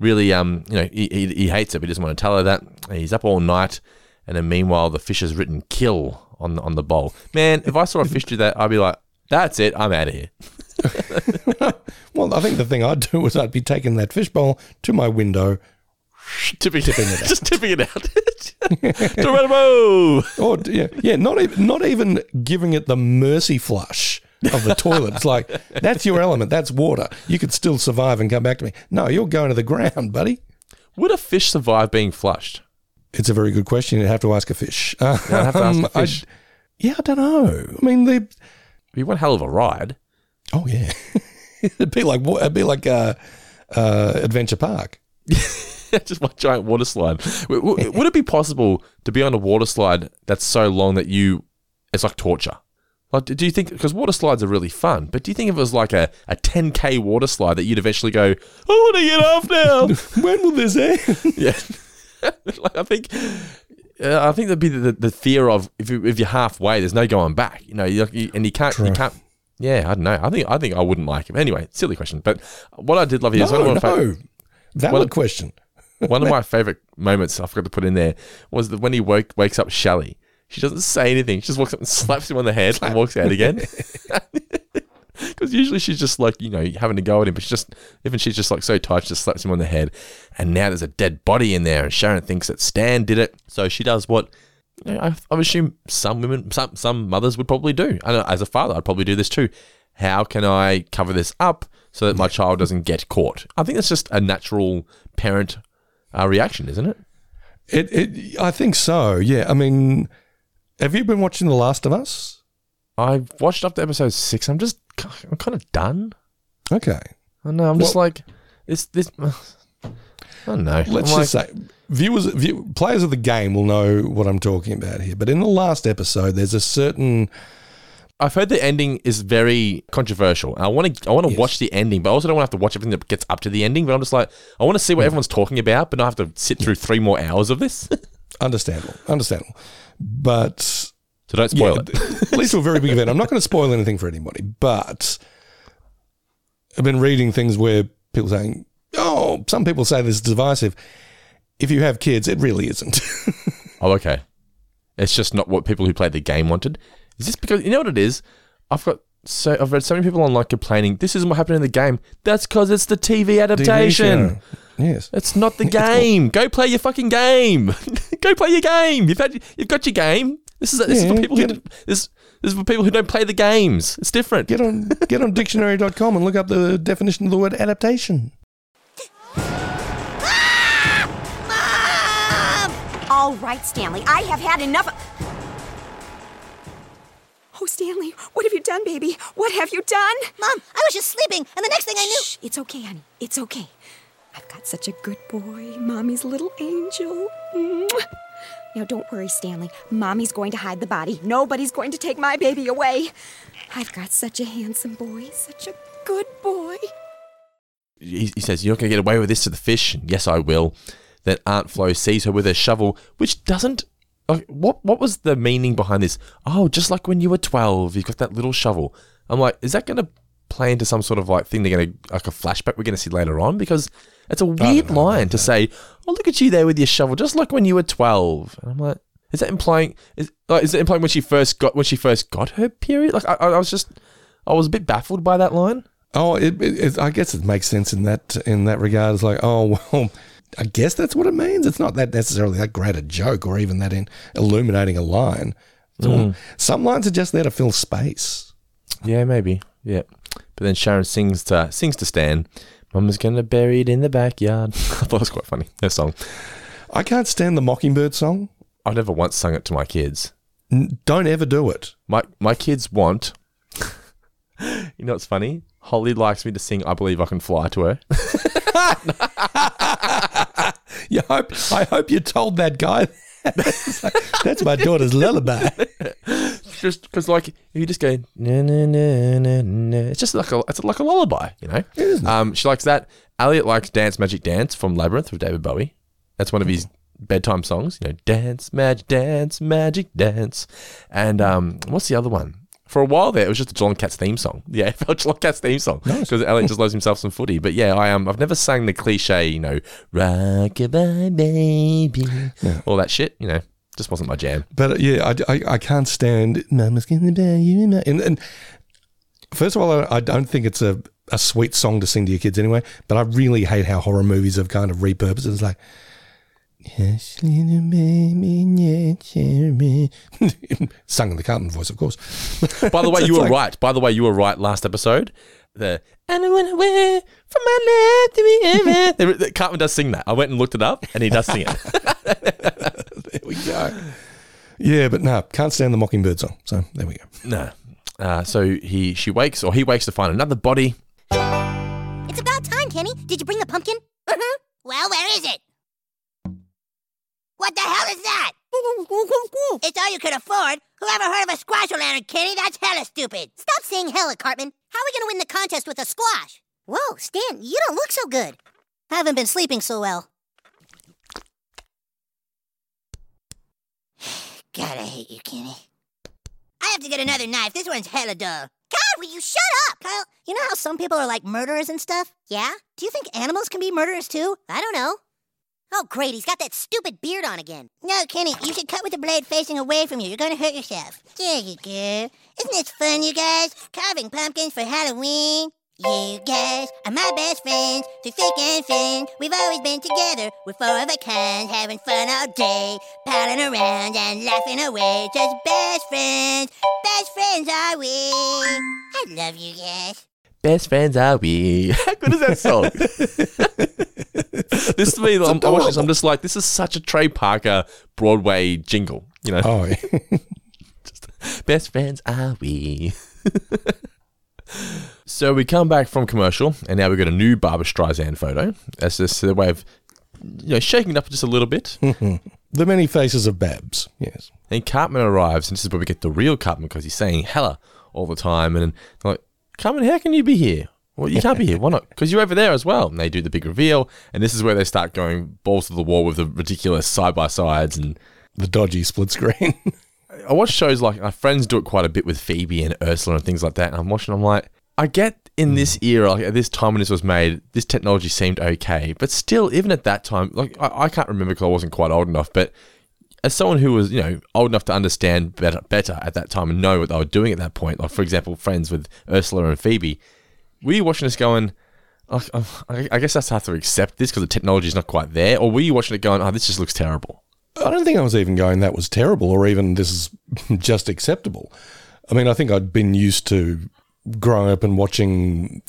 he hates it, but he doesn't want to tell her that. He's up all night, and then meanwhile, the fish has written "kill" on the bowl. Man, if I saw a fish do that, I'd be like, "That's it, I'm out of here." Well, I think the thing I'd do is I'd be taking that fish bowl to my window, tipping it out. Just tipping it out. Geronimo! Or not even giving it the mercy flush of the toilet. It's like, that's your element, that's water. You could still survive and come back to me. No, you're going to the ground, buddy. Would a fish survive being flushed? It's a very good question. You'd have to ask a fish. I'd have to ask a fish. I don't know. I mean, it'd be one hell of a ride. Oh yeah, it'd be like Adventure Park. Just one giant water slide. Would it be possible to be on a water slide that's so long that it's like torture? Like, do you think, because water slides are really fun, but do you think if it was like a 10K water slide that you'd eventually go, I want to get off now? When will this end? Yeah. I think there'd be the fear of if you're halfway, there's no going back. You can't. True. You can't. Yeah, I don't know. I think I wouldn't like it. Anyway, silly question. But what I did love here is valid question. One of my favorite moments I forgot to put in there was when he wakes up Shelley. She doesn't say anything. She just walks up and slaps him on the head and walks out again. Because usually she's just like, having to go at him, but she's just like so tight, she just slaps him on the head. And now there's a dead body in there, and Sharon thinks that Stan did it. So she does what I assume some women, some mothers would probably do. I know, as a father, I'd probably do this too. How can I cover this up so that my child doesn't get caught? I think that's just a natural parent reaction, isn't it? I think so. Yeah. I mean, have you been watching The Last of Us? I've watched up to episode 6. I'm kind of done. Okay. I know. I'm just like this. I don't know. Let's just say players of the game will know what I'm talking about here. But in the last episode, there's a certain. I've heard the ending is very controversial. I want to watch the ending, but I also don't want to have to watch everything that gets up to the ending. But I'm just like, I want to see what everyone's talking about, but not have to sit through 3 more hours of this. Understandable. But so don't spoil it. At least to a very big event. I'm not going to spoil anything for anybody, but I've been reading things where people saying, some people say this is divisive. If you have kids, it really isn't. Oh, okay. It's just not what people who played the game wanted. Is this because, you know what it is? I've read so many people online complaining, this isn't what happened in the game. That's because it's the TV adaptation. TV yes. It's not the game. Go play your fucking game. Go play your game. You've got your game. This is for people this is for people who don't play the games. It's different. Get on dictionary.com and look up the definition of the word adaptation. Mom! All right, Stanley, I have had enough. Oh, Stanley, what have you done, baby? What have you done? Mom, I was just sleeping, and the next thing I knew... Shh, it's okay, honey. It's okay. I've got such a good boy, Mommy's little angel. Mwah. Now, don't worry, Stanley. Mommy's going to hide the body. Nobody's going to take my baby away. I've got such a handsome boy, such a good boy. He says, you're not going to get away with this to the fish. And yes, I will. Then Aunt Flo sees her with her shovel, which doesn't... Like, what was the meaning behind this? Oh, just like when you were 12, you've got that little shovel. I'm like, is that going to play into some sort of like thing they're going to, like a flashback we're going to see later on? Because it's a weird line to say, oh, look at you there with your shovel, just like when you were 12. And I'm like, is that implying, is it implying when she first got her period? Like, I was a bit baffled by that line. Oh, I guess it makes sense in that regard. It's like, oh, well, I guess that's what it means. It's not that necessarily that great a joke or even that in illuminating a line. Some lines are just there to fill space. Yeah, maybe. Yeah. But then Sharon sings to Stan, Mama's going to bury it in the backyard. I thought it was quite funny, her song. I can't stand the Mockingbird song. I've never once sung it to my kids. Don't ever do it. My kids want... You know what's funny? Holly likes me to sing I Believe I Can Fly to her. I hope you told that guy. That's my daughter's lullaby. just because, like, if you just go na na na na na, it's just like a lullaby, you know. It is. She likes that. Elliot likes "Dance Magic Dance" from Labyrinth with David Bowie. That's one of his bedtime songs. You know, dance, magic dance. And what's the other one? For a while there, it was just a Geelong Cats theme song. Yeah, it felt Geelong Cats theme song because Elliot just loves himself some footy. But yeah, I've never sang the cliche, you know, rock-a-bye baby, all that shit. You know, just wasn't my jam. But yeah, I can't stand Mama's gonna bury you in my... And first of all, I don't think it's a sweet song to sing to your kids anyway. But I really hate how horror movies have kind of repurposed it. It's like, yes, little baby, sung in the Carlton voice, of course. By the way, you were right. By the way, you were right last episode. And I went away from my love to be ever. Cartman does sing that. I went and looked it up, and he does sing it. There we go. Yeah, but no, can't stand the Mockingbird song. So there we go. No. So he wakes to find another body. It's about time, Kenny. Did you bring the pumpkin? Well, where is it? What the hell is that? It's all you could afford. Who ever heard of a squash-o-lantern, Kenny? That's hella stupid. Stop saying hella, Cartman. How are we going to win the contest with a squash? Whoa, Stan, you don't look so good. I haven't been sleeping so well. God, I hate you, Kenny. I have to get another knife. This one's hella dull. God, will you shut up? Kyle, you know how some people are like murderers and stuff? Yeah? Do you think animals can be murderers too? I don't know. Oh, great, he's got that stupid beard on again. No, Kenny, you should cut with the blade facing away from you. You're going to hurt yourself. There you go. Isn't this fun, you guys? Carving pumpkins for Halloween. You guys are my best friends, through thick and thin. We've always been together, we're four of a kind, having fun all day, palling around and laughing away. Just best friends are we. I love you guys. Best friends are we. How good is that song? This to me, I'm watching this, I'm just like, this is such a Trey Parker Broadway jingle, you know? Oh, yeah. Just, best friends are we. So we come back from commercial, and now we've got a new Barbra Streisand photo. That's just a way of, you know, shaking it up just a little bit. The many faces of Babs, yes. And Cartman arrives, and this is where we get the real Cartman, because he's saying hella all the time. And like, Cartman, how can you be here? Well, you can't be here. Why not? Because you're over there as well. And they do the big reveal, and this is where they start going balls to the wall with the ridiculous side-by-sides and the dodgy split screen. I watch shows like, my friends do it quite a bit with Phoebe and Ursula and things like that, and I'm watching, I'm like, I get in this era, like at this time when this was made, this technology seemed okay, but still, even at that time, like I can't remember because I wasn't quite old enough, but as someone who was, you know, old enough to understand better at that time and know what they were doing at that point, like for example, friends with Ursula and Phoebe, were you watching this going, I guess I have to accept this because the technology is not quite there, or were you watching it going, oh, this just looks terrible? I don't think I was even going, that was terrible, or even this is just acceptable. I mean, I think I'd been used to growing up and watching,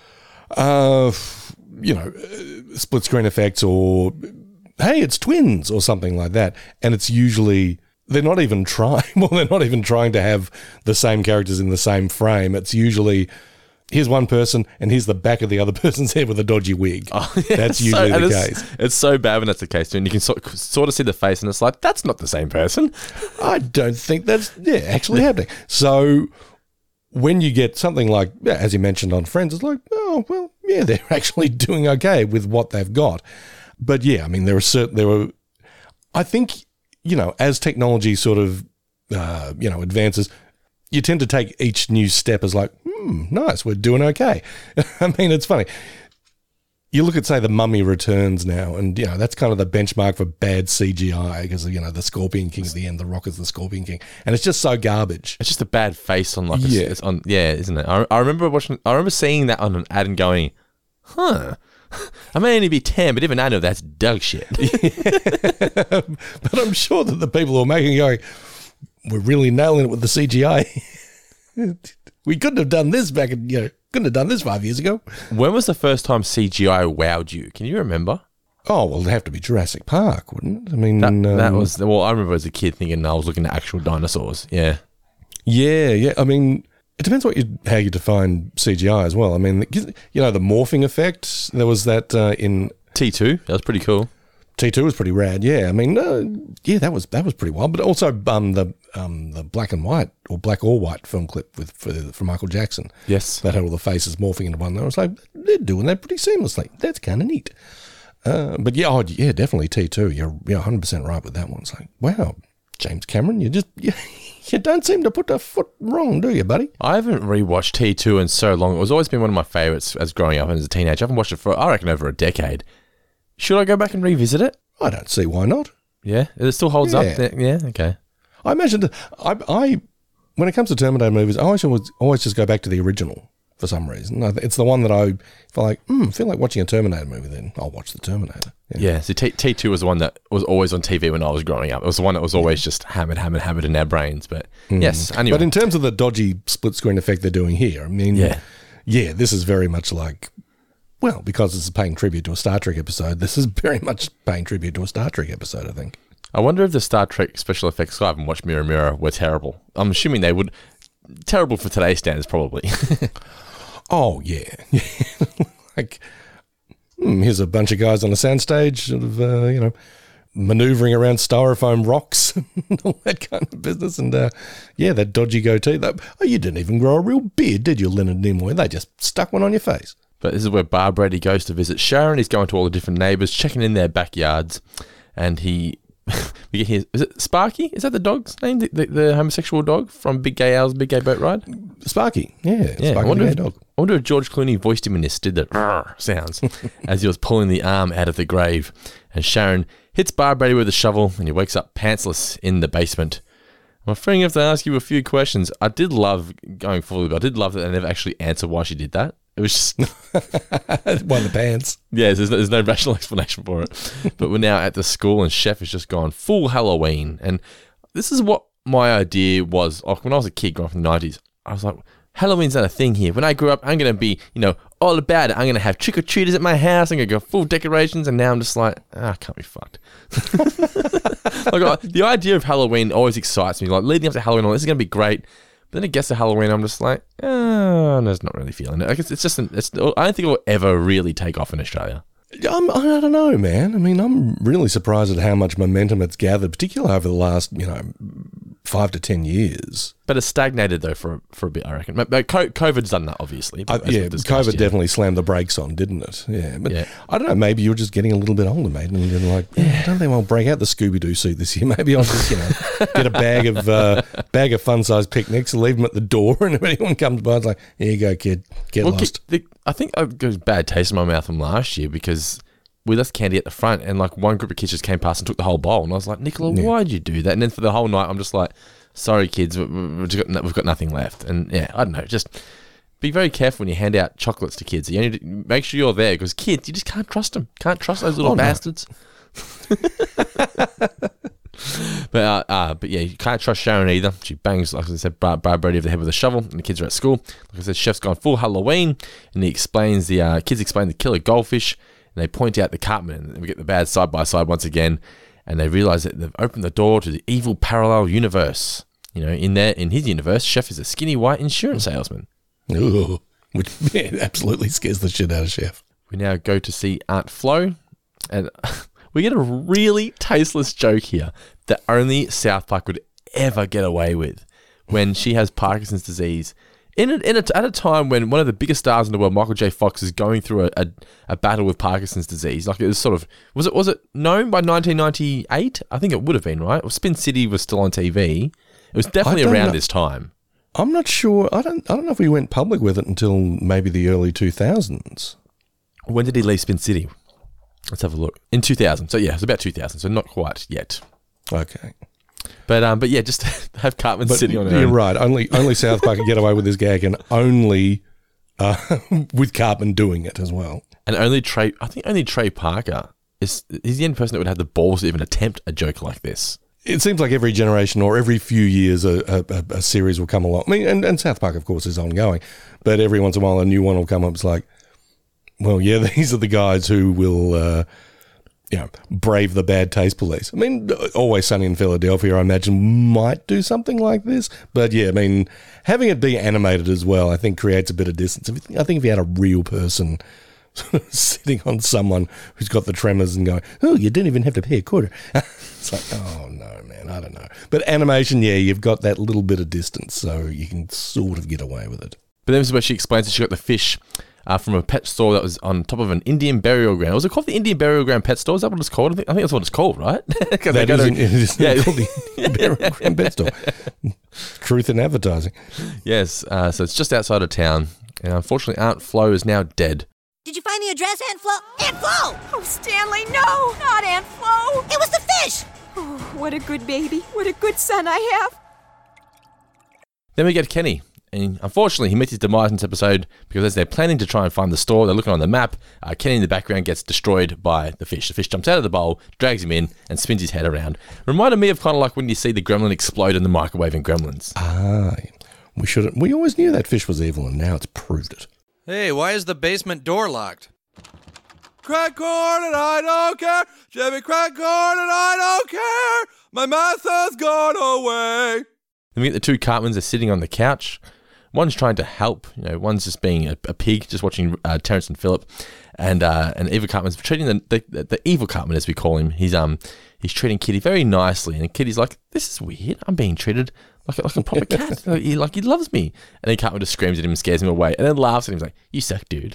you know, split screen effects or, hey, it's twins or something like that. And it's usually, they're not even trying to have the same characters in the same frame. It's usually, here's one person and here's the back of the other person's head with a dodgy wig. Oh, yeah, that's usually the case. It's so bad when that's the case too. And you can sort of see the face and it's like, that's not the same person. I don't think that's actually happening. So when you get something like, as you mentioned on Friends, it's like, oh, well, yeah, they're actually doing okay with what they've got. But yeah, I mean, I think, you know, as technology sort of, you know, advances, you tend to take each new step as like, nice, we're doing okay. I mean, it's funny. You look at, say, The Mummy Returns now, and, you know, that's kind of the benchmark for bad CGI because, you know, the Scorpion King at the end, The Rock is the Scorpion King, and it's just so garbage. It's just a bad face on, like, isn't it? I remember seeing that on an ad and going, I may only be 10, but even I know that's dog shit. But I'm sure that the people who are making it going, we're really nailing it with the CGI. We couldn't have done this couldn't have done this 5 years ago. When was the first time CGI wowed you? Can you remember? Oh, well, it'd have to be Jurassic Park, wouldn't it? I mean, that was, well, I remember as a kid thinking I was looking at actual dinosaurs. Yeah. Yeah. I mean, it depends how you define CGI as well. I mean, you know, the morphing effect, there was that in T2. That was pretty cool. T2 was pretty rad. Yeah, I mean, that was pretty wild. But also the black and white or black or white film clip for Michael Jackson. Yes, that had all the faces morphing into one. I was like, they're doing that pretty seamlessly. That's kind of neat. But yeah, definitely T2. You're 100% right with that one. It's like, wow, James Cameron, you don't seem to put a foot wrong, do you, buddy? I haven't rewatched T2 in so long. It was always been one of my favorites as growing up and as a teenager. I haven't watched it for, I reckon, over a decade. Should I go back and revisit it? I don't see why not. Yeah, it still holds up. Yeah, okay. I imagine that I when it comes to Terminator movies, I always just go back to the original for some reason. It's the one that I feel like watching a Terminator movie. Then I'll watch the Terminator. Yeah. So T2 was the one that was always on TV when I was growing up. It was the one that was always just hammered in our brains. But yes, anyway. But in terms of the dodgy split screen effect they're doing here, I mean, yeah, this is very much like. Well, because this is paying tribute to a Star Trek episode, this is very much paying tribute to a Star Trek episode, I think. I wonder if the Star Trek special effects I haven't watched Mirror Mirror were terrible. I'm assuming they would. Terrible for today's standards, probably. Oh, yeah. Like, here's a bunch of guys on a soundstage, sort of, maneuvering around styrofoam rocks and all that kind of business. And, that dodgy goatee. You didn't even grow a real beard, did you, Leonard Nimoy? They just stuck one on your face. But this is where Barbara goes to visit Sharon. He's going to all the different neighbours, checking in their backyards. And we get here. Is it Sparky? Is that the dog's name? The homosexual dog from Big Gay Al's Big Gay Boat Ride? Sparky. Yeah. Sparky, I wonder if George Clooney voiced him in this, did the sounds as he was pulling the arm out of the grave. And Sharon hits Barbara with a shovel and he wakes up pantsless in the basement. I'm afraid I have to ask you a few questions. I did love going forward, but I did love that they never actually answered why she did that. It was just one of the pants. Yeah, there's no rational explanation for it. But we're now at the school and Chef has just gone full Halloween. And this is what my idea was. Like when I was a kid growing up in the 90s, I was like, Halloween's not a thing here. When I grew up, I'm going to be, all about it. I'm going to have trick-or-treaters at my house. I'm going to go full decorations. And now I'm just like, I can't be fucked. Like, the idea of Halloween always excites me. Like leading up to Halloween, this is going to be great. But then it gets to Halloween, I'm just like, no, it's not really feeling it. Like it's just, I don't think it will ever really take off in Australia. I don't know, man. I mean, I'm really surprised at how much momentum it's gathered, particularly over the last, 5 to 10 years. But it's stagnated, though, for a bit, I reckon. But COVID's done that, obviously. COVID definitely slammed the brakes on, didn't it? Yeah, but I don't know, maybe you're just getting a little bit older, mate, and you're like, I don't think I'll break out the Scooby-Doo suit this year. Maybe I'll just, get a bag of fun-sized picnics and leave them at the door, and if anyone comes by, it's like, here you go, kid, get lost. I think I got a bad taste in my mouth from last year because we left candy at the front and like one group of kids just came past and took the whole bowl. And I was like, Nicola, why'd you do that? And then for the whole night, I'm just like, sorry, kids, we've got nothing left. And yeah, I don't know. Just be very careful when you hand out chocolates to kids. You need to make sure you're there because kids, you just can't trust them. Can't trust those little bastards. But yeah, you can't trust Sharon either. She bangs, like I said, Barbara over the head with a shovel, and the kids are at school. Like I said, Chef's gone full Halloween, and he explains kids explain the killer goldfish, and they point out the Cartman, and we get the bad side by side once again, and they realise that they've opened the door to the evil parallel universe. In his universe, Chef is a skinny white insurance salesman. Ooh, which absolutely scares the shit out of Chef. We now go to see Aunt Flo, and we get a really tasteless joke here that only South Park would ever get away with when she has Parkinson's disease. At a time when one of the biggest stars in the world, Michael J. Fox, is going through a battle with Parkinson's disease. Like it was sort of, was it known by 1998? I think it would have been, right? Well, Spin City was still on TV. It was definitely around this time. I'm not sure. I don't know if we went public with it until maybe the early 2000s. When did he leave Spin City? Let's have a look. In 2000. So yeah, it's about 2000. So not quite yet. Okay. But yeah, just have Cartman sitting on it. You're right. Only South Park can get away with this gag, and only with Cartman doing it as well. And only Trey Parker he's the only person that would have the balls to even attempt a joke like this. It seems like every generation or every few years a series will come along. I mean, and South Park, of course, is ongoing, but every once in a while a new one will come up. It's like, well, yeah, these are the guys who will, brave the bad taste police. I mean, Always Sunny in Philadelphia, I imagine, might do something like this. But yeah, I mean, having it be animated as well, I think creates a bit of distance. I think if you had a real person sitting on someone who's got the tremors and going, oh, you didn't even have to pay a quarter. It's like, oh, no, man, I don't know. But animation, yeah, you've got that little bit of distance, so you can sort of get away with it. But then this is where she explains that she got the fish from a pet store that was on top of an Indian burial ground. Was it called the Indian Burial Ground Pet Store? Is that what it's called? I think that's what it's called, right? It is called the Indian Burial Ground Pet Store. Truth in advertising. Yes, so it's just outside of town. And unfortunately, Aunt Flo is now dead. Did you find the address, Aunt Flo? Aunt Flo! Oh, Stanley, no! Not Aunt Flo! It was the fish! Oh, what a good baby. What a good son I have. Then we get Kenny. And unfortunately, he meets his demise in this episode because as they're planning to try and find the store, they're looking on the map. Kenny in the background gets destroyed by the fish. The fish jumps out of the bowl, drags him in, and spins his head around. Reminded me of kind of like when you see the gremlin explode in the microwave in Gremlins. We always knew that fish was evil, and now it's proved it. Hey, why is the basement door locked? Crack corn and I don't care. Jimmy crack corn and I don't care. My mouth has gone away. Then we get the two Cartmans are sitting on the couch. One's trying to help, one's just being a pig, just watching Terrence and Philip, and Evil Cartman's treating the evil Cartman, as we call him. He's treating Kitty very nicely, and Kitty's like, "This is weird. I'm being treated like a proper cat. He loves me." And then Cartman just screams at him and scares him away, and then laughs at him. He's like, "You suck, dude."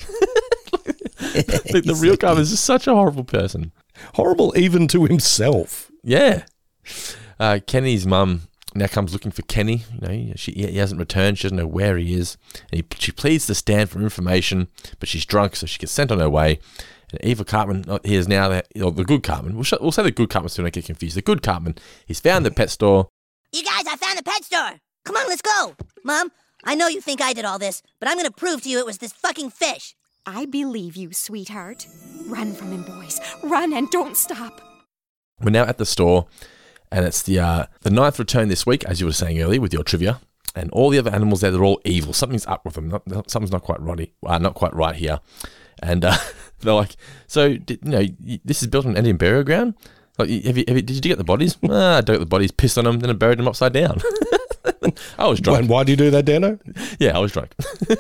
The real Cartman is just such a horrible person. Horrible even to himself. Yeah. Kenny's mum now comes looking for Kenny. He hasn't returned. She doesn't know where he is. And she pleads to stand for information, but she's drunk, so she gets sent on her way. And Evil Cartman, he is now the good Cartman. We'll say the good Cartman so we don't get confused. The good Cartman, he's found the pet store. You guys, I found the pet store. Come on, let's go. Mom, I know you think I did all this, but I'm going to prove to you it was this fucking fish. I believe you, sweetheart. Run from him, boys. Run and don't stop. We're now at the store. And it's the ninth return this week, as you were saying earlier, with your trivia. And all the other animals there, they're all evil. Something's up with them. Something's not quite right here. And they're like, so, this is built on an Indian burial ground? Like, did you get the bodies? I dug up the bodies, pissed on them, then I buried them upside down. I was drunk. And why do you do that, Dano? Yeah, I was drunk.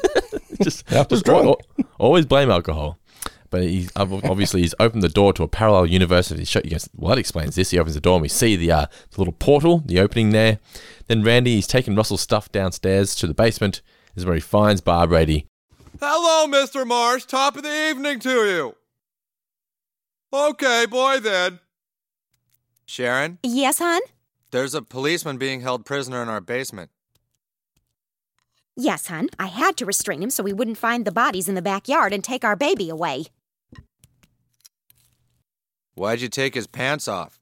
just drunk. Always blame alcohol. But he's opened the door to a parallel universe. He goes, well, that explains this. He opens the door and we see the little portal, the opening there. Then Randy, he's taken Russell's stuff downstairs to the basement. This is where he finds Barb Rady. Hello, Mr. Marsh. Top of the evening to you. Okay, boy then. Sharon? Yes, hon? There's a policeman being held prisoner in our basement. Yes, hon. I had to restrain him so we wouldn't find the bodies in the backyard and take our baby away. Why'd you take his pants off?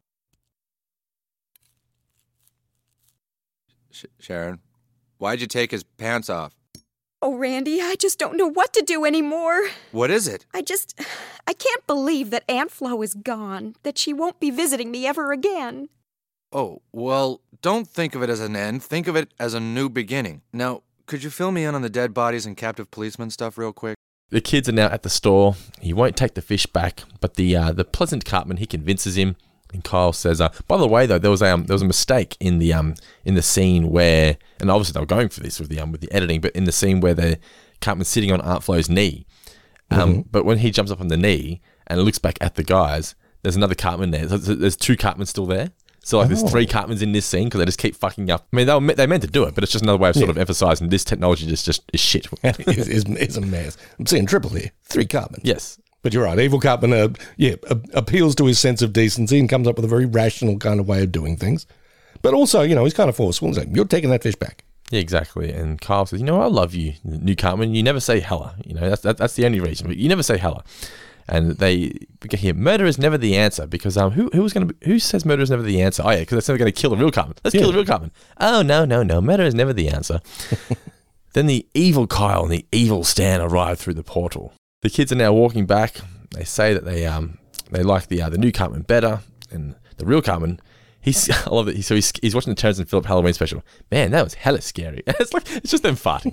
Sharon, why'd you take his pants off? Oh, Randy, I just don't know what to do anymore. What is it? I can't believe that Aunt Flo is gone, that she won't be visiting me ever again. Oh, well, don't think of it as an end. Think of it as a new beginning. Now, could you fill me in on the dead bodies and captive policeman stuff real quick? The kids are now at the store. He won't take the fish back, but the pleasant Cartman, he convinces him. And Kyle says, by the way, though, there was a mistake in the scene where, and obviously they were going for this with the editing, but in the scene where the Cartman's sitting on Aunt Flo's knee, but when he jumps up on the knee and looks back at the guys, there's another Cartman there. There's two Cartmans still there. So there's three Cartmans in this scene because they just keep fucking up. I mean, they meant to do it, but it's just another way of sort of emphasizing this technology just is shit. It's a mess. I'm seeing triple here. 3 Cartman. Yes. But you're right. Evil Cartman, appeals to his sense of decency and comes up with a very rational kind of way of doing things. But also, he's kind of forceful. He's like, you're taking that fish back. Yeah, exactly. And Kyle says, I love you, new Cartman. You never say hella. That's the only reason. But you never say hella. And we get here, murder is never the answer because who says murder is never the answer? Oh yeah, because that's never going to kill the real Cartman. Let's kill the real Cartman. Oh no, murder is never the answer. Then the evil Kyle and the evil Stan arrive through the portal. The kids are now walking back. They say that they like the new Cartman better, and the real Cartman. I love it. So he's watching the Terrence and Philip Halloween special. Man, that was hella scary. It's just them farting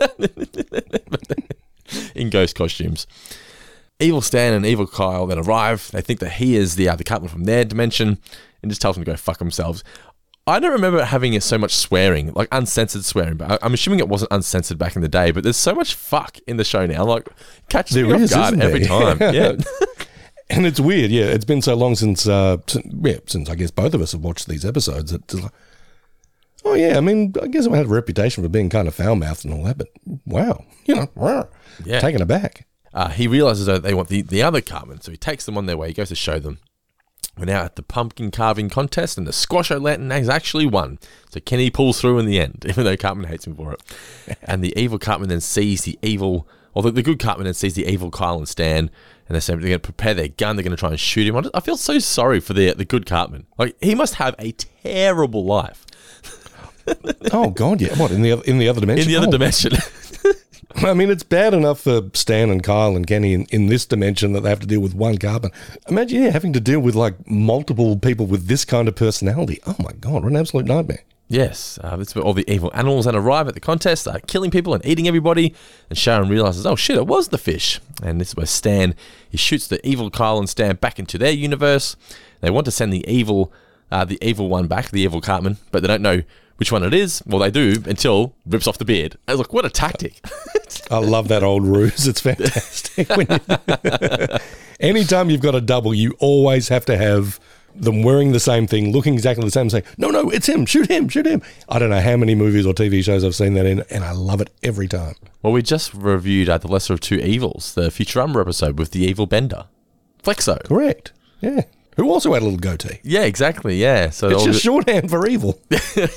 in ghost costumes. Evil Stan and Evil Kyle then arrive. They think that he is the Cartman from their dimension and just tells them to go fuck themselves. I don't remember having so much swearing, like uncensored swearing, but I'm assuming it wasn't uncensored back in the day. But there's so much fuck in the show now. Like, catches me off guard every time. Yeah. And it's weird, yeah. It's been so long since I guess both of us have watched these episodes. It's like, oh yeah, I mean, I guess I had a reputation for being kind of foul-mouthed and all that, but wow, taken aback. He realizes that they want the other Cartman, so he takes them on their way. He goes to show them. We're now at the pumpkin carving contest, and the Squash-O-Lantern has actually won. So Kenny pulls through in the end, even though Cartman hates him for it. And the evil Cartman then sees the evil, or the good Cartman then sees the evil Kyle and Stan, and they're saying they're going to prepare their gun, they're going to try and shoot him. I feel so sorry for the good Cartman. Like, he must have a terrible life. Oh God, yeah. What, in the other dimension? In the other dimension. I mean, it's bad enough for Stan and Kyle and Kenny in this dimension that they have to deal with one Cartman. Imagine having to deal with like multiple people with this kind of personality. Oh my God, what an absolute nightmare. Yes, that's where all the evil animals that arrive at the contest are killing people and eating everybody. And Sharon realizes, oh shit, it was the fish. And this is where Stan, he shoots the evil Kyle and Stan back into their universe. They want to send the evil one back, the evil Cartman, but they don't know which one it is. Well, they do until rips off the beard. I was like, what a tactic. I love that old ruse. It's fantastic. Anytime you've got a double, you always have to have them wearing the same thing, looking exactly the same, and saying, no, it's him, shoot him. I don't know how many movies or TV shows I've seen that in, and I love it every time. Well, we just reviewed The Lesser of Two Evils, the Futurama episode with the evil Bender. Flexo. Correct. Yeah. Who also had a little goatee. Yeah, exactly, yeah. So it's just shorthand for evil. Which one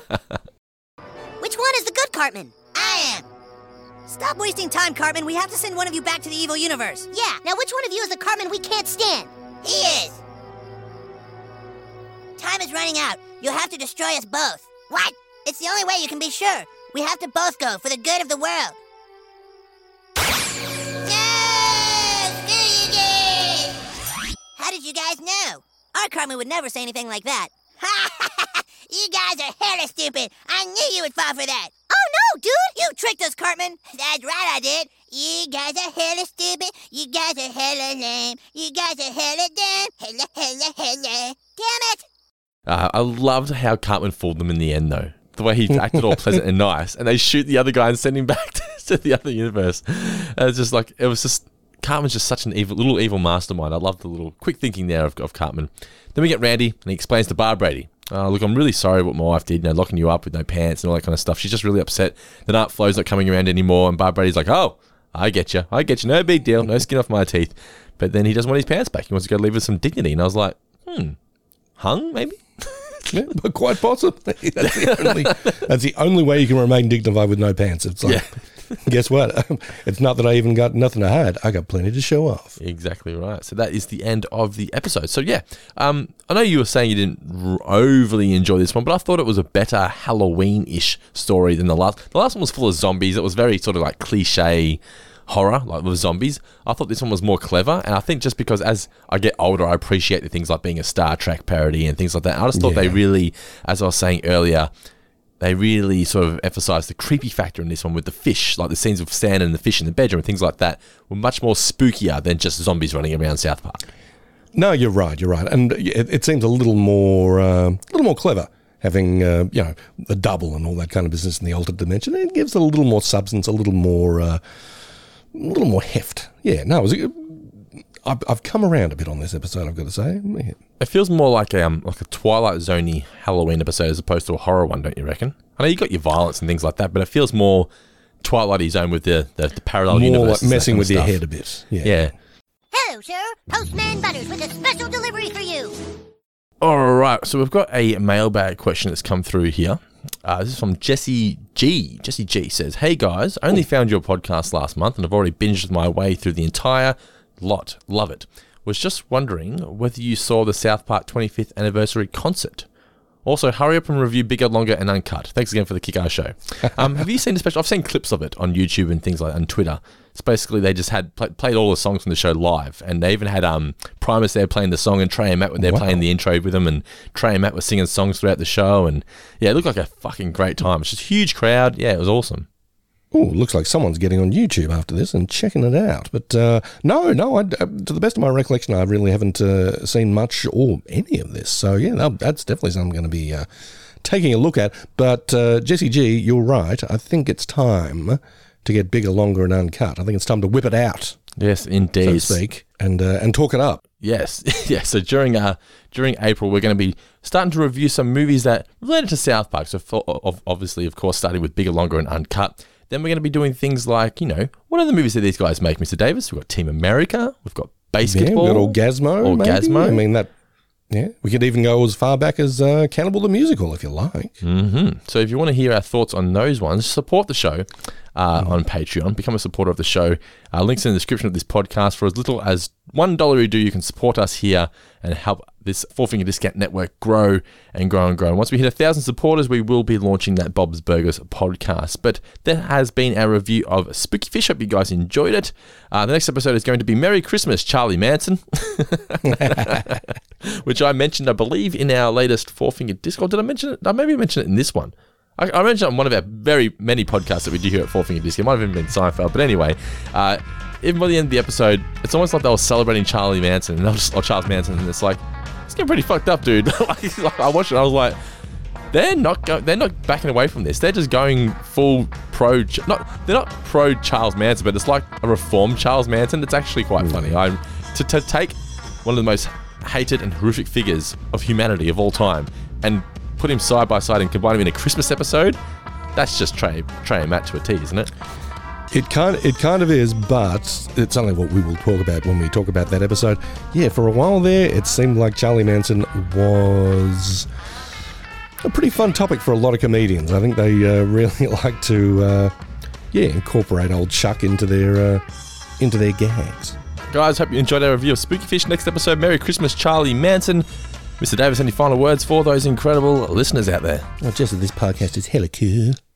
is the good Cartman? I am. Stop wasting time, Cartman. We have to send one of you back to the evil universe. Yeah, now which one of you is the Cartman we can't stand? He is. Time is running out. You'll have to destroy us both. What? It's the only way you can be sure. We have to both go for the good of the world. How did you guys know? Our Cartman would never say anything like that. You guys are hella stupid. I knew you would fall for that. Oh no, dude! You tricked us, Cartman. That's right, I did. You guys are hella stupid. You guys are hella lame. You guys are hella dumb. Hella. Damn it! I loved how Cartman fooled them in the end, though. The way he acted all pleasant and nice, and they shoot the other guy and send him back to the other universe. And it's just like, Cartman's just such an little evil mastermind. I love the little quick thinking there of Cartman. Then we get Randy, and he explains to Bar Brady, look, I'm really sorry what my wife did, locking you up with no pants and all that kind of stuff. She's just really upset that Aunt Flo's not coming around anymore. And Bar Brady's like, oh, I get you. No big deal. No skin off my teeth. But then he doesn't want his pants back. He wants to go leave with some dignity. And I was like, hung maybe? Yeah, but quite possibly. That's the only way you can remain dignified with no pants. It's like, guess what? It's not that I even got nothing to hide. I got plenty to show off. Exactly right. So that is the end of the episode. So yeah, I know you were saying you didn't overly enjoy this one, but I thought it was a better Halloween-ish story than the last. The last one was full of zombies. It was very sort of like cliche horror, like with zombies. I thought this one was more clever, and I think just because as I get older, I appreciate the things like being a Star Trek parody and things like that. I just thought they really, as I was saying earlier, they really sort of emphasised the creepy factor in this one with the fish, like the scenes of Stan and the fish in the bedroom and things like that were much more spookier than just zombies running around South Park. No, you're right, and it seems a little more clever. Having the double and all that kind of business in the alternate dimension, it gives it a little more substance, a little more heft. Yeah, no, I've come around a bit on this episode, I've got to say. Yeah. It feels more like a Twilight Zone-y Halloween episode as opposed to a horror one, don't you reckon? I know you got your violence and things like that, but it feels more Twilight Zone with the parallel universe. More like messing with your head a bit. Yeah. Hello, sir. Postman Butters with a special delivery for you. All right, so we've got a mailbag question that's come through here. This is from Jessie G. Jessie G says, hey guys, I only found your podcast last month and I've already binged my way through the entire lot. Love it. Was just wondering whether you saw the South Park 25th anniversary concert. Also, hurry up and review Bigger, Longer, and Uncut. Thanks again for the kick-ass show. Have you seen the special? I've seen clips of it on YouTube and things like that, on Twitter. It's basically they just had played all the songs from the show live, and they even had Primus there playing the song, and Trey and Matt were there playing the intro with them, and Trey and Matt were singing songs throughout the show, and yeah, it looked like a fucking great time. It's just a huge crowd. Yeah, it was awesome. Oh, looks like someone's getting on YouTube after this and checking it out. But no, to the best of my recollection, I really haven't seen much or any of this. So, yeah, that's definitely something I'm going to be taking a look at. But, Jesse G, you're right. I think it's time to get bigger, longer, and uncut. I think it's time to whip it out. Yes, indeed. So to speak, and talk it up. Yes. Yeah. So during April, we're going to be starting to review some movies that related to South Park. So obviously, of course, starting with bigger, longer, and uncut. Then we're going to be doing things like, what are the movies that these guys make, Mr. Davis? We've got Team America. We've got Basketball. Yeah, we've got Orgasmo. I mean, we could even go as far back as Cannibal the Musical, if you like. Mm-hmm. So if you want to hear our thoughts on those ones, support the show on Patreon. Become a supporter of the show. Links in the description of this podcast. For as little as $1 you do, you can support us here and help this Four Finger Discount Network grow and grow and grow. And once we hit 1,000 supporters, we will be launching that Bob's Burgers podcast. But that has been our review of Spooky Fish. Hope you guys enjoyed it. The next episode is going to be Merry Christmas, Charlie Manson, which I mentioned, I believe, in our latest Four Finger Discord. Did I mention it? I maybe mentioned it in this one. I mentioned it on one of our very many podcasts that we do here at Four Finger Disc. It might have even been Seinfeld. But anyway, even by the end of the episode, it's almost like they were celebrating Charlie Manson or Charles Manson, and it's like, it's getting pretty fucked up, dude. I watched it, I was like, they're not backing away from this. They're just going full pro. They're not pro Charles Manson, but it's like a reformed Charles Manson. It's actually quite funny. To take one of the most hated and horrific figures of humanity of all time and put him side by side and combine him in a Christmas episode, that's just Trey and Matt to a T, isn't it? It kind of is, but it's only what we will talk about when we talk about that episode. Yeah, for a while there, it seemed like Charlie Manson was a pretty fun topic for a lot of comedians. I think they really like to, incorporate old Chuck into their gags. Guys, hope you enjoyed our review of Spooky Fish. Next episode, Merry Christmas, Charlie Manson. Mr. Davis, any final words for those incredible listeners out there? Well, Jesse, this podcast is hella cool.